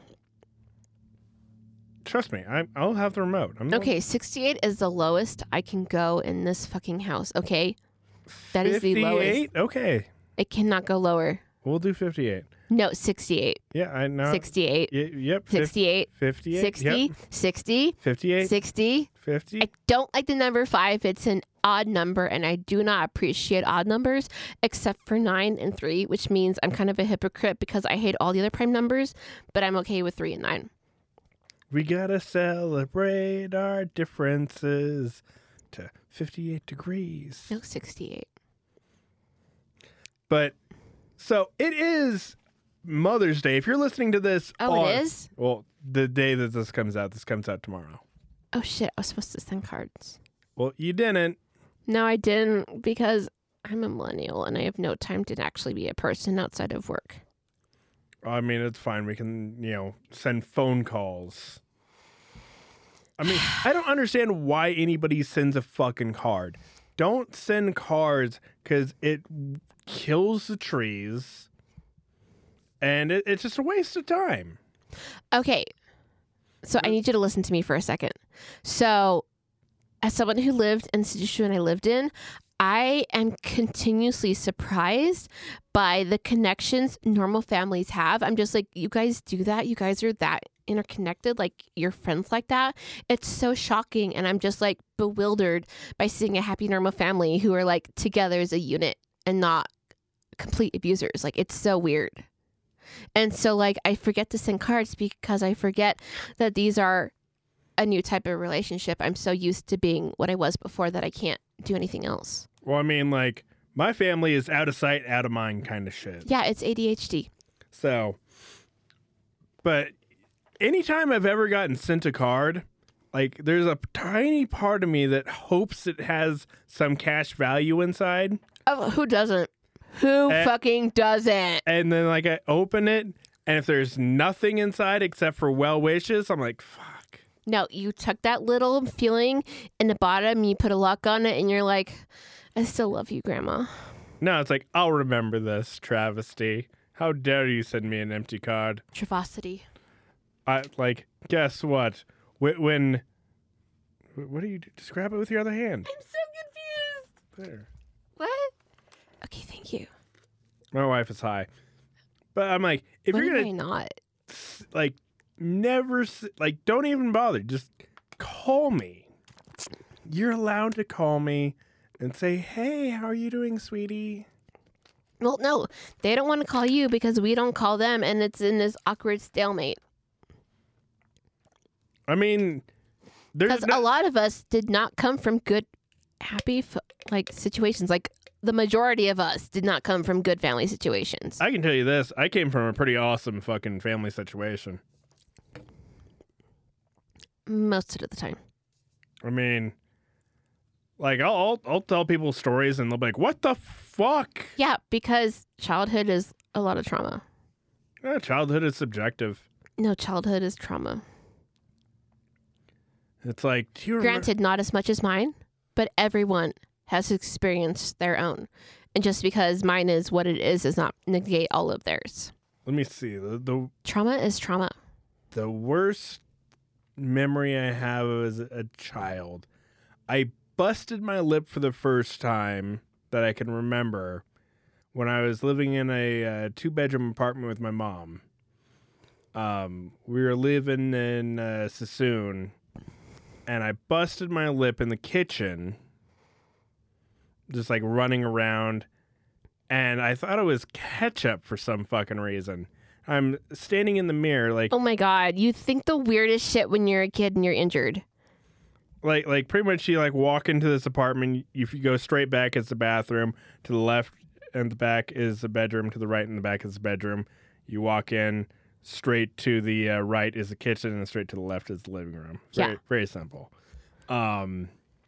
Trust me, I'll have the remote. Okay, 68 is the lowest I can go in this fucking house, okay? That is the lowest. 58? Okay. It cannot go lower. We'll do 58. No, 68. Yeah, I know. 68. Yep. 68. 58. 60. Yep. 60. 58. 60. 50. I don't like the number 5. It's an odd number, and I do not appreciate odd numbers except for 9 and 3, which means I'm kind of a hypocrite because I hate all the other prime numbers, but I'm okay with 3 and 9. We gotta celebrate our differences to 58 degrees. No, 68. But, so it is Mother's Day. If you're listening to this. Oh, it is? Well, the day that this comes out tomorrow. Oh, shit. I was supposed to send cards. Well, you didn't. No, I didn't because I'm a millennial and I have no time to actually be a person outside of work. I mean, it's fine. We can, send phone calls. I mean, I don't understand why anybody sends a fucking card. Don't send cards because it kills the trees. And it's just a waste of time. Okay. So I need you to listen to me for a second. So as someone who lived in the situation I lived in, I am continuously surprised by the connections normal families have. I'm just like, you guys do that? You guys are that interconnected? Like, you're friends like that? It's so shocking. And I'm just like bewildered by seeing a happy normal family who are like together as a unit. and not complete abusers. Like, it's so weird. And so, like, I forget to send cards because I forget that these are a new type of relationship. I'm so used to being what I was before that I can't do anything else. Well, I mean, like, my family is out of sight, out of mind kind of shit. Yeah, it's ADHD. So, but anytime I've ever gotten sent a card, like, there's a tiny part of me that hopes it has some cash value inside. Oh, who doesn't? Who fucking doesn't? And then, like, I open it, and if there's nothing inside except for well wishes, I'm like, fuck. No, you took that little feeling in the bottom, you put a lock on it, and you're like, I still love you, Grandma. No, it's like, I'll remember this travesty. How dare you send me an empty card? Travasity. Guess what? What do you do? Just grab it with your other hand. I'm so confused. There. What? Okay, thank you. My wife is high. But I'm like, if When you're am going I not? to, like, never, like, don't even bother. Just call me. You're allowed to call me and say, hey, how are you doing, sweetie? Well, no, they don't want to call you because we don't call them, and it's in this awkward stalemate. I mean, there's Because a lot of us did not come from good, happy, situations. Like, the majority of us did not come from good family situations. I can tell you this. I came from a pretty awesome fucking family situation. Most of the time. I mean, like, I'll tell people stories and they'll be like, what the fuck? Yeah, because childhood is a lot of trauma. Childhood is subjective. No, childhood is trauma. It's like, do you remember? Granted, not as much as mine, but everyone has experienced their own. And just because mine is what it is does not negate all of theirs. Let me see. The Trauma is trauma. The worst memory I have as a child, I busted my lip for the first time that I can remember when I was living in a 2-bedroom apartment with my mom. We were living in Sassoon, and I busted my lip in the kitchen, just like running around, and I thought it was ketchup for some fucking reason. I'm standing in the mirror, like, Oh my God, you think the weirdest shit when you're a kid and you're injured. like pretty much you like walk into this apartment. If you go straight back, it's the bathroom. To the left and the back is the bedroom. To the right and the back is the bedroom. You walk in, straight to the right is the kitchen, and straight to the left is the living room. Very simple. And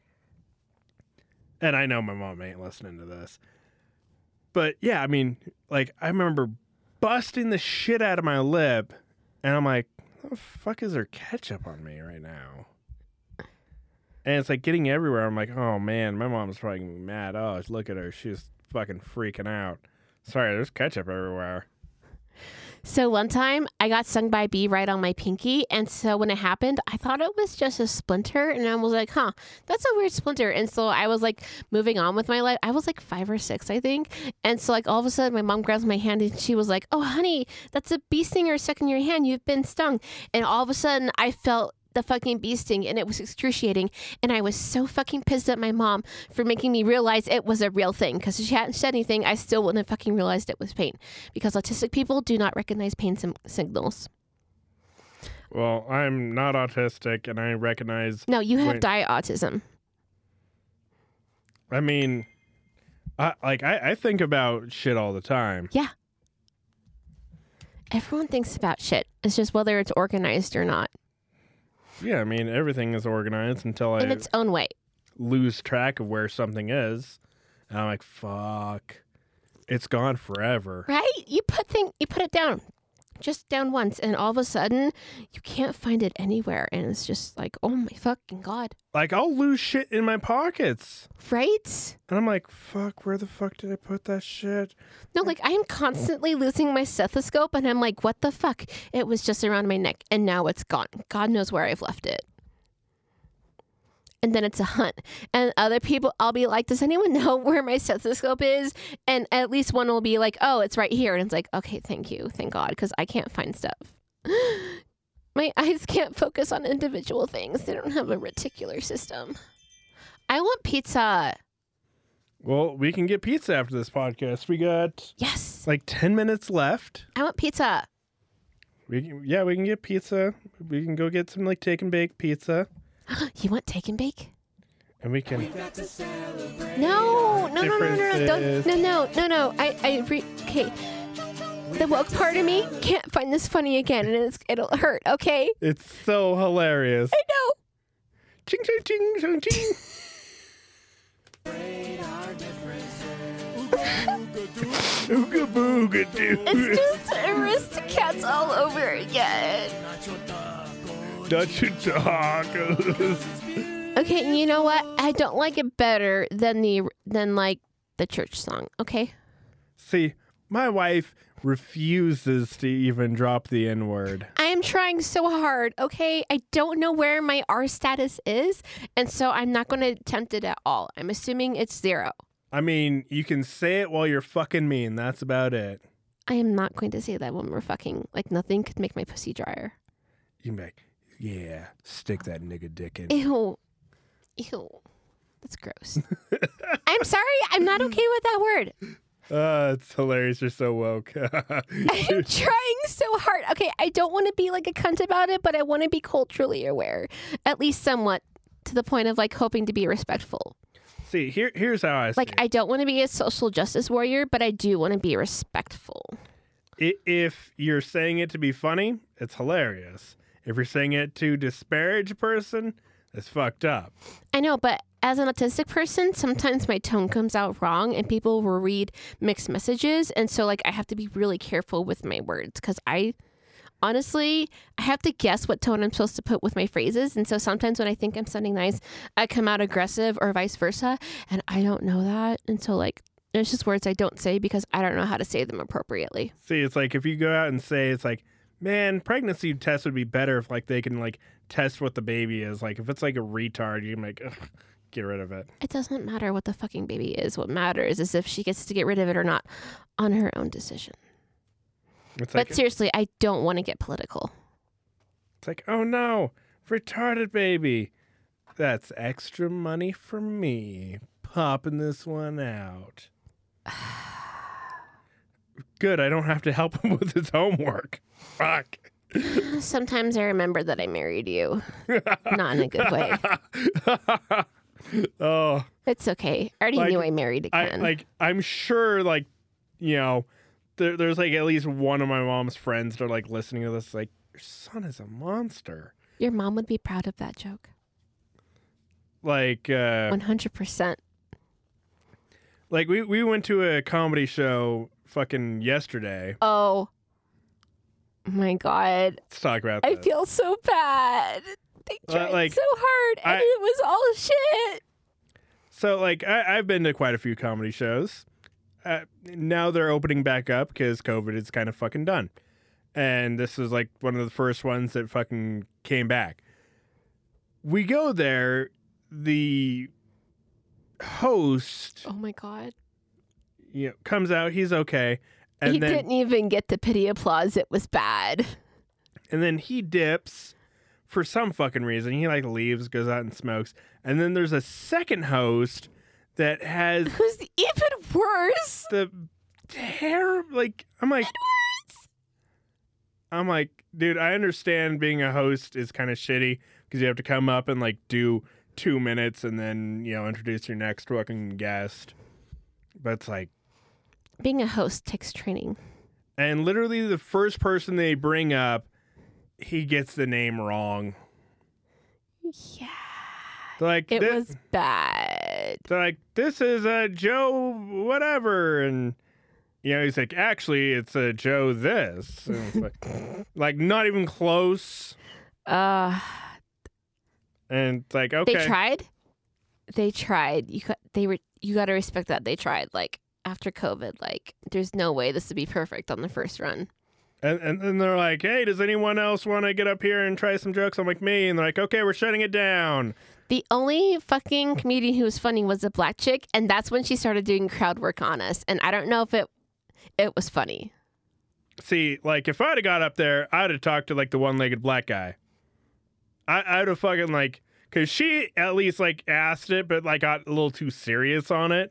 I know my mom ain't listening to this. But yeah, I mean, like, I remember busting the shit out of my lip, and I'm like, what the fuck is there ketchup on me right now? And it's like getting everywhere. I'm like, oh man, my mom's probably gonna be mad. Oh, look at her. She's fucking freaking out. Sorry, there's ketchup everywhere. So one time I got stung by a bee right on my pinky. And so when it happened, I thought it was just a splinter. And I was like, huh, that's a weird splinter. And so I was like moving on with my life. I was like 5 or 6, I think. And so like all of a sudden my mom grabs my hand and she was like, oh, honey, that's a bee stinger stuck in your hand. You've been stung. And all of a sudden I felt the fucking bee sting, and it was excruciating. And I was so fucking pissed at my mom for making me realize it was a real thing, because if she hadn't said anything, I still wouldn't have fucking realized it was pain, because autistic people do not recognize pain signals. Well, I'm not autistic, and I recognize... No, you have diet autism. I mean, I think about shit all the time. Yeah. Everyone thinks about shit. It's just whether it's organized or not. Yeah, I mean, everything is organized until in its own way. Lose track of where something is. And I'm like, fuck. It's gone forever. Right? You put it down. Just down once, and all of a sudden you can't find it anywhere, and it's just like, oh my fucking God. Like, I'll lose shit in my pockets. Right? And I'm like, fuck, where the fuck did I put that shit? No, like, I'm constantly losing my stethoscope, and I'm like, what the fuck? It was just around my neck, and now it's gone. God knows where I've left it. And then it's a hunt. And other people, I'll be like, does anyone know where my stethoscope is? And at least one will be like, oh, it's right here. And it's like, okay, thank you. Thank God, because I can't find stuff. My eyes can't focus on individual things. They don't have a reticular system. I want pizza. Well, we can get pizza after this podcast. We got Yes. like 10 minutes left. I want pizza. We can get pizza. We can go get some like take and bake pizza, You want take and bake? and we can. No. Don't, Differences. no. Okay. The woke part of me can't find this funny again, and it'll hurt, okay? It's so hilarious. I know. Ching ching ching ching ching. Ooga booga doo. It's just Aristocats all over again. Dutch tacos. Okay, and you know what? I don't like it better than like the church song, okay? See, my wife refuses to even drop the N word. I am trying so hard, okay? I don't know where my R status is, and so I'm not going to attempt it at all. I'm assuming it's 0. I mean, you can say it while you're fucking mean. That's about it. I am not going to say that when we're fucking. Like, nothing could make my pussy drier. You can be like, yeah, stick that nigga dick in. Ew. That's gross. I'm sorry. I'm not okay with that word. It's hilarious. You're so woke. I'm trying so hard. Okay, I don't want to be like a cunt about it, but I want to be culturally aware, at least somewhat, to the point of like hoping to be respectful. See, here's how I see Like, it. I don't want to be a social justice warrior, but I do want to be respectful. If you're saying it to be funny, it's hilarious. If you're saying it to disparage a person, it's fucked up. I know, but as an autistic person, sometimes my tone comes out wrong and people will read mixed messages. And so, like, I have to be really careful with my words because honestly, I have to guess what tone I'm supposed to put with my phrases. And so sometimes when I think I'm sounding nice, I come out aggressive or vice versa. And I don't know that. And so, like, there's just words I don't say because I don't know how to say them appropriately. See, it's like if you go out and say, it's like, man, pregnancy tests would be better if, like, they can, like, test what the baby is. Like, if it's, like, a retard, you can, like, ugh, get rid of it. It doesn't matter what the fucking baby is. What matters is if she gets to get rid of it or not on her own decision. It's like, But seriously, I don't want to get political. it's like, oh, no, retarded baby. That's extra money for me. Popping this one out. Good, I don't have to help him with his homework. Fuck. Sometimes I remember that I married you. Not in a good way. Oh, It's okay. I already Like, knew I married again. I'm sure, like, you know, there's like at least one of my mom's friends that are like listening to this, like, your son is a monster. Your mom would be proud of that joke. Like, 100%. like we went to a comedy show fucking yesterday. Oh my God. Let's talk about I this. feel so bad. They tried like, so hard and it was all shit. So, like, I've been to quite a few comedy shows. Now they're opening back up because COVID is kind of fucking done. And this is, like, one of the first ones that fucking came back. We go there, the host, Oh my God. you know, comes out, he's okay. And He then, didn't even get the pity applause. It was bad. And then he dips for some fucking reason. He, like, leaves, goes out and smokes. And then there's a second host that has It was even worse. the hair, like, I'm like, dude, I understand being a host is kind of shitty because you have to come up and, like, do 2 minutes and then, you know, introduce your next fucking guest. But it's like, Being a host takes training. and literally the first person they bring up, he gets the name wrong. Yeah. They're like, It "This-" was bad. they're like, this is a Joe whatever. And, you know, he's like, actually, it's a Joe this. And it's like not even close. Uh, And it's like, okay. They tried. You got to respect that they tried. Like after COVID, like there's no way this would be perfect on the first run. And then they're like, hey, does anyone else want to get up here and try some jokes? I'm like, me. And they're like, okay, we're shutting it down. The only fucking comedian who was funny was a black chick, and that's when she started doing crowd work on us. And I don't know if it was funny. See, like, if I'd have got up there, I'd have talked to, like, the one-legged black guy. I'd have fucking, like, because she at least, like, asked it, but, like, got a little too serious on it.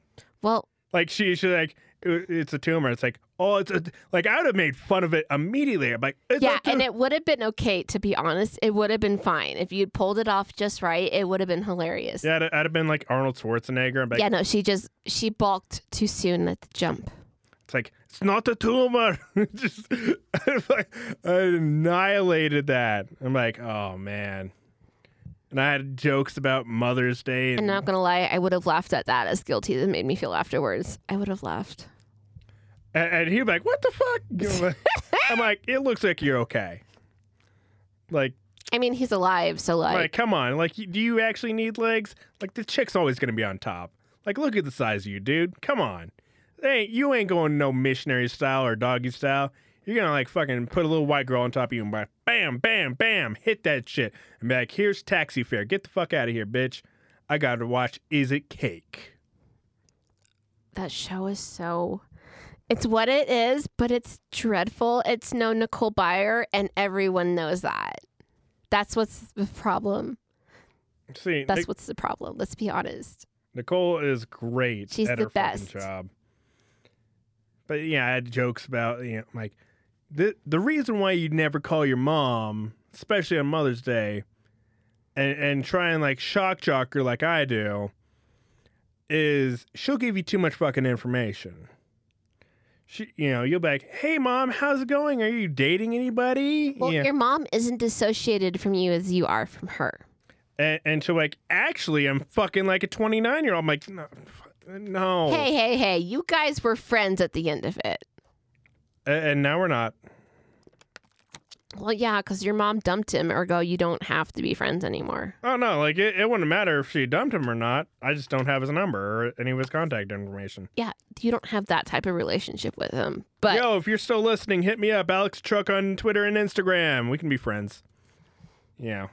Well, Like she's like, it's a tumor. It's like, oh, it's a like. I would have made fun of it immediately. I'm like, it's yeah, a and it would have been okay, to be honest. It would have been fine. If you'd pulled it off just right, it would have been hilarious. yeah, I'd have been like Arnold Schwarzenegger. I'm like, Yeah, no, she balked too soon at the jump. it's like, it's not a tumor. Just I annihilated that. I'm like, oh man. And I had jokes about Mother's Day. I'm not gonna lie, I would have laughed at that as guilty as it made me feel afterwards. I would have laughed. And he'd be like, what the fuck? I'm like, it looks like you're okay. Like, I mean, he's alive, so like come on. Like, do you actually need legs? Like, the chick's always going to be on top. Like, look at the size of you, dude. Come on. You ain't going no missionary style or doggy style. You're going to, like, fucking put a little white girl on top of you and be like, bam, bam, bam, hit that shit. And be like, here's taxi fare. Get the fuck out of here, bitch. I got to watch Is It Cake? that show is so. It's what it is, but it's dreadful. It's no Nicole Byer, and everyone knows that. That's what's the problem. See, That's what's the problem. Let's be honest. Nicole is great She's at the her best. fucking job. But yeah, I had jokes about, like, the reason why you'd never call your mom, especially on Mother's Day, and try and, like, shock jock her like I do, is she'll give you too much fucking information. You'll be like, hey, Mom, how's it going? Are you dating anybody? Well, your mom isn't dissociated from you as you are from her. And she'll be like, actually, I'm fucking like a 29-year-old. I'm like, no. Hey, you guys were friends at the end of it. And now we're not. Well, yeah, because your mom dumped him, ergo you don't have to be friends anymore. Oh, no, like, it wouldn't matter if she dumped him or not. I just don't have his number or any of his contact information. Yeah, you don't have that type of relationship with him. But Yo, if you're still listening, hit me up, Alex Truck on Twitter and Instagram. We can be friends. Yeah.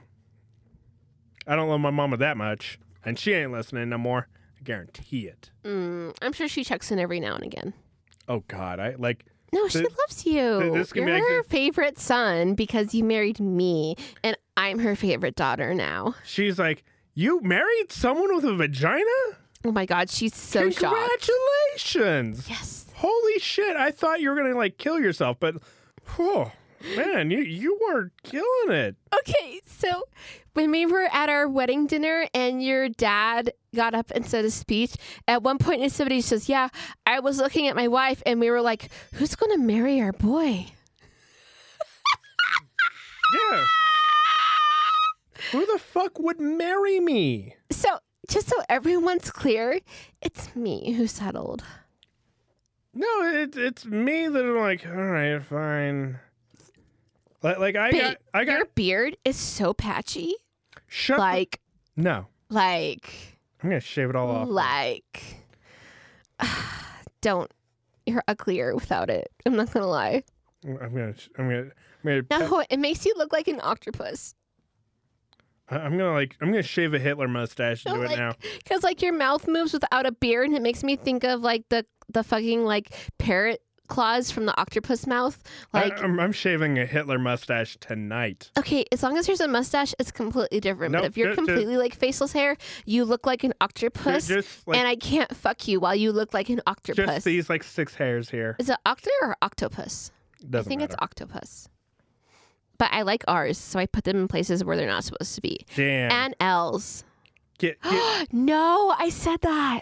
I don't love my mama that much, and she ain't listening no more. I guarantee it. I'm sure she checks in every now and again. Oh, God, I, like... No, she loves you. this can You're be like her the- favorite son because you married me, and I'm her favorite daughter now. She's like, you married someone with a vagina? Oh my God, she's so shocked. Congratulations. Yes. Holy shit, I thought you were going to, like, kill yourself, but... Oh, man, you were killing it. Okay, so when we were at our wedding dinner and your dad got up and said a speech, at one point somebody says, yeah, I was looking at my wife and we were like, who's going to marry our boy? Yeah. Who the fuck would marry me? So just so everyone's clear, it's me who settled. No, it's me that I'm like, all right, fine. Like I Babe, got your beard is so patchy. shut. No, I'm gonna shave it all off. Don't. You're uglier without it. I'm not gonna lie. I'm gonna. No, it makes you look like an octopus. I'm gonna shave a Hitler mustache and do it now. Because like your mouth moves without a beard, and it makes me think of like the fucking like parrot claws from the octopus mouth. Like, I'm shaving a Hitler mustache tonight. okay, as long as there's a mustache, it's completely different. Nope, But if you're completely like faceless hair, you look like an octopus, Just like and I can't fuck you while you look like an octopus. just these like 6 hairs here. Is it octo or octopus? Doesn't I think matter. it's octopus. But I like R's, so I put them in places where they're not supposed to be. Damn. And L's. Get No, I said that.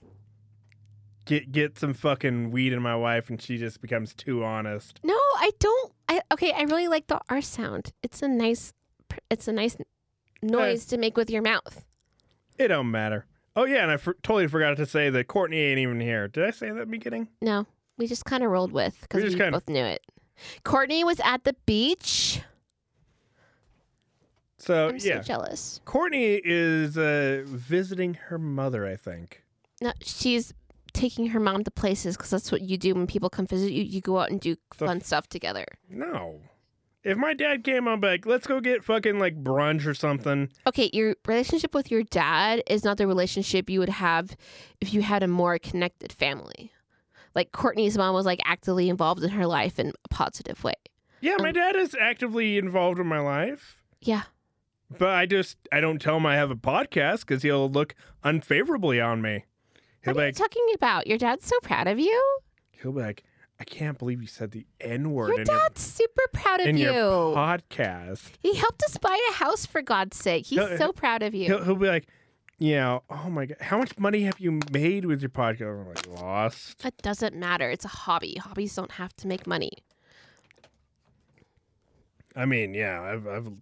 get some fucking weed in my wife, and she just becomes too honest. No, I don't. I really like the R sound. It's a nice noise to make with your mouth. It don't matter. Oh yeah, and I totally forgot to say that Courtney ain't even here. Did I say that at the beginning? No, we just kind of rolled with because We just we kinda- both knew it. Courtney was at the beach. So I'm so jealous. Courtney is visiting her mother, I think. No, she's taking her mom to places because that's what you do when people come visit you. You go out and do fun stuff together. No. If my dad came, I'd be like, let's go get fucking like brunch or something. Okay, your relationship with your dad is not the relationship you would have if you had a more connected family. Like Courtney's mom was like actively involved in her life in a positive way. Yeah, my dad is actively involved in my life. Yeah. But I don't tell him I have a podcast because he'll look unfavorably on me. He'll What are you talking about? Your dad's so proud of you. he'll be like, I can't believe you said the N-word Your dad's super proud of in you. your podcast. He helped us buy a house, for God's sake. He's He'll- so proud of you. He'll be like, oh my God, how much money have you made with your podcast? I'm like, lost. That doesn't matter. It's a hobby. Hobbies don't have to make money. I mean, yeah,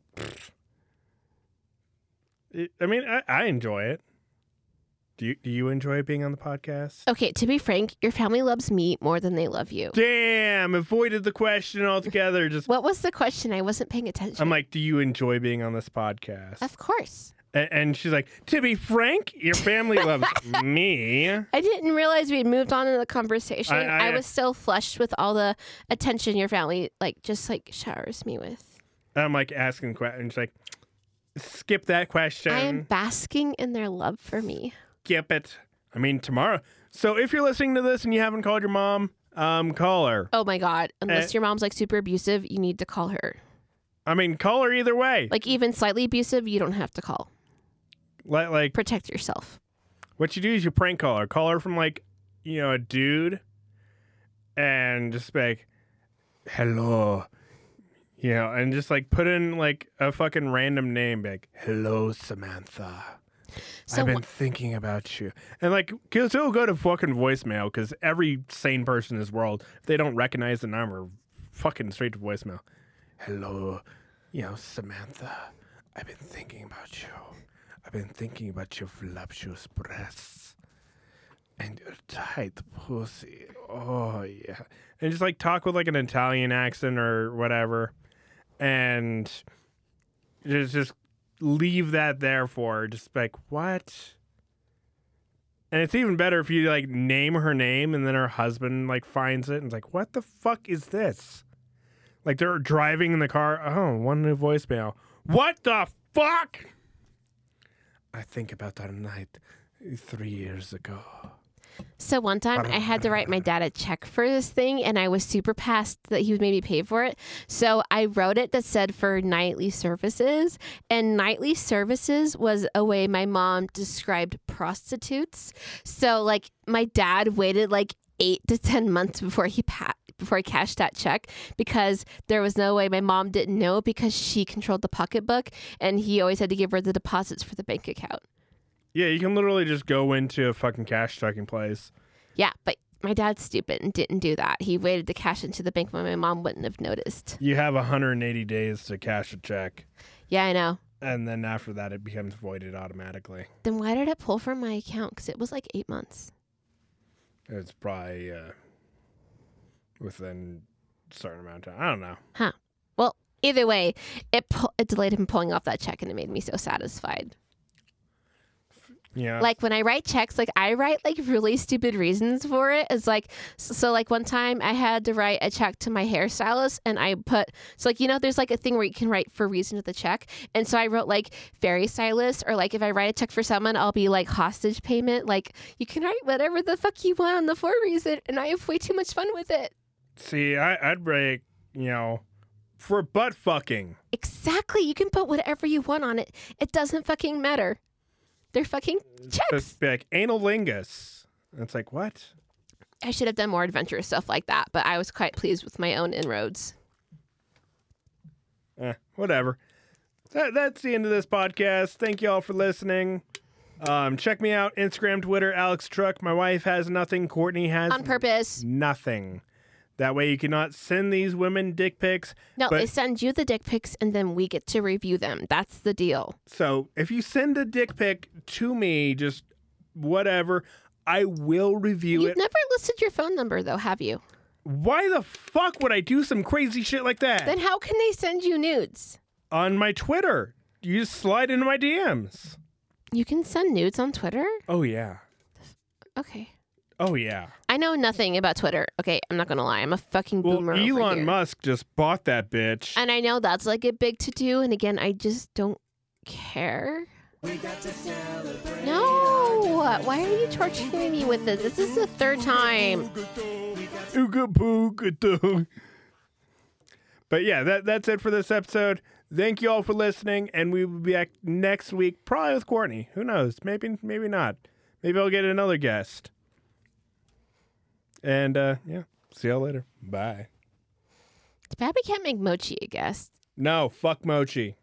I enjoy it. Do you enjoy being on the podcast? Okay, to be frank, your family loves me more than they love you. Damn, avoided the question altogether. Just What was the question? I wasn't paying attention. I'm like, do you enjoy being on this podcast? Of course. And she's like, to be frank, your family loves me. I didn't realize we had moved on in the conversation. I- I was still flushed with all the attention your family just showers me with. I'm like asking questions. She's like, skip that question. I am basking in their love for me. Skip it. I mean, tomorrow. So if you're listening to this and you haven't called your mom, call her. Oh my God. Unless Eh. your mom's super abusive, you need to call her. I mean, call her either way. Even slightly abusive, you don't have to call. Like Protect yourself. what you do is you prank call her. Call her from a dude, and just be like, hello, and just put in a fucking random name, be like, hello, Samantha. So I've been thinking about you. And cause it'll go to fucking voicemail, because every sane person in this world, if they don't recognize the number, fucking straight to voicemail. Hello, Samantha. I've been thinking about you. I've been thinking about your voluptuous breasts and your tight pussy. Oh, yeah. And just talk with an Italian accent or whatever. And just leave that there for her. Just what? And it's even better if you name her name and then her husband finds it and is what the fuck is this? They're driving in the car. Oh, one new voicemail. What the fuck? I think about that night 3 years ago. So one time I had to write my dad a check for this thing, and I was super pissed that he would maybe pay for it. So I wrote it that said for nightly services, and nightly services was a way my mom described prostitutes. So my dad waited 8 to 10 months before he cashed that check, because there was no way my mom didn't know, because she controlled the pocketbook and he always had to give her the deposits for the bank account. Yeah, you can literally just go into a fucking cash checking place. Yeah, but my dad's stupid and didn't do that. He waited to cash into the bank when my mom wouldn't have noticed. You have 180 days to cash a check. Yeah, I know. And then after that, it becomes voided automatically. Then why did it pull from my account? Because it was 8 months. It's probably within a certain amount of time. I don't know. Huh. Well, either way, it delayed him pulling off that check, and it made me so satisfied. Yeah. When I write checks, I write really stupid reasons for it. It's so one time I had to write a check to my hairstylist, and I put, there's a thing where you can write for reason of the check. And so I wrote fairy stylist, or if I write a check for someone, I'll be hostage payment. You can write whatever the fuck you want on the for reason, and I have way too much fun with it. See, I'd write, for butt fucking. Exactly. You can put whatever you want on it. It doesn't fucking matter. They're fucking checks. Just be analingus. It's what? I should have done more adventurous stuff like that, but I was quite pleased with my own inroads. Whatever. That's the end of this podcast. Thank you all for listening. Check me out, Instagram, Twitter, Alex Truck. My wife has nothing. Courtney has On purpose. nothing. That way you cannot send these women dick pics. No, but- they send you the dick pics and then we get to review them. That's the deal. So if you send a dick pic to me, just whatever, I will review You've it. never listed your phone number, though, have you? Why the fuck would I do some crazy shit like that? Then how can they send you nudes? On my Twitter. You just slide into my DMs. You can send nudes on Twitter? Oh, yeah. Okay. Oh, yeah. I know nothing about Twitter. Okay, I'm not going to lie. I'm a fucking Well, boomer over Elon here. Musk just bought that bitch. And I know that's a big to-do. And again, I just don't care. We got to celebrate. No! Why are you torturing me with this? This is the third time. Ooga booga doo. But yeah, that's it for this episode. Thank you all for listening, and we will be back next week, probably with Courtney. Who knows? Maybe not. Maybe I'll get another guest. And yeah, see y'all later. Bye. It's bad we can't make Mochi a guest. No, fuck Mochi.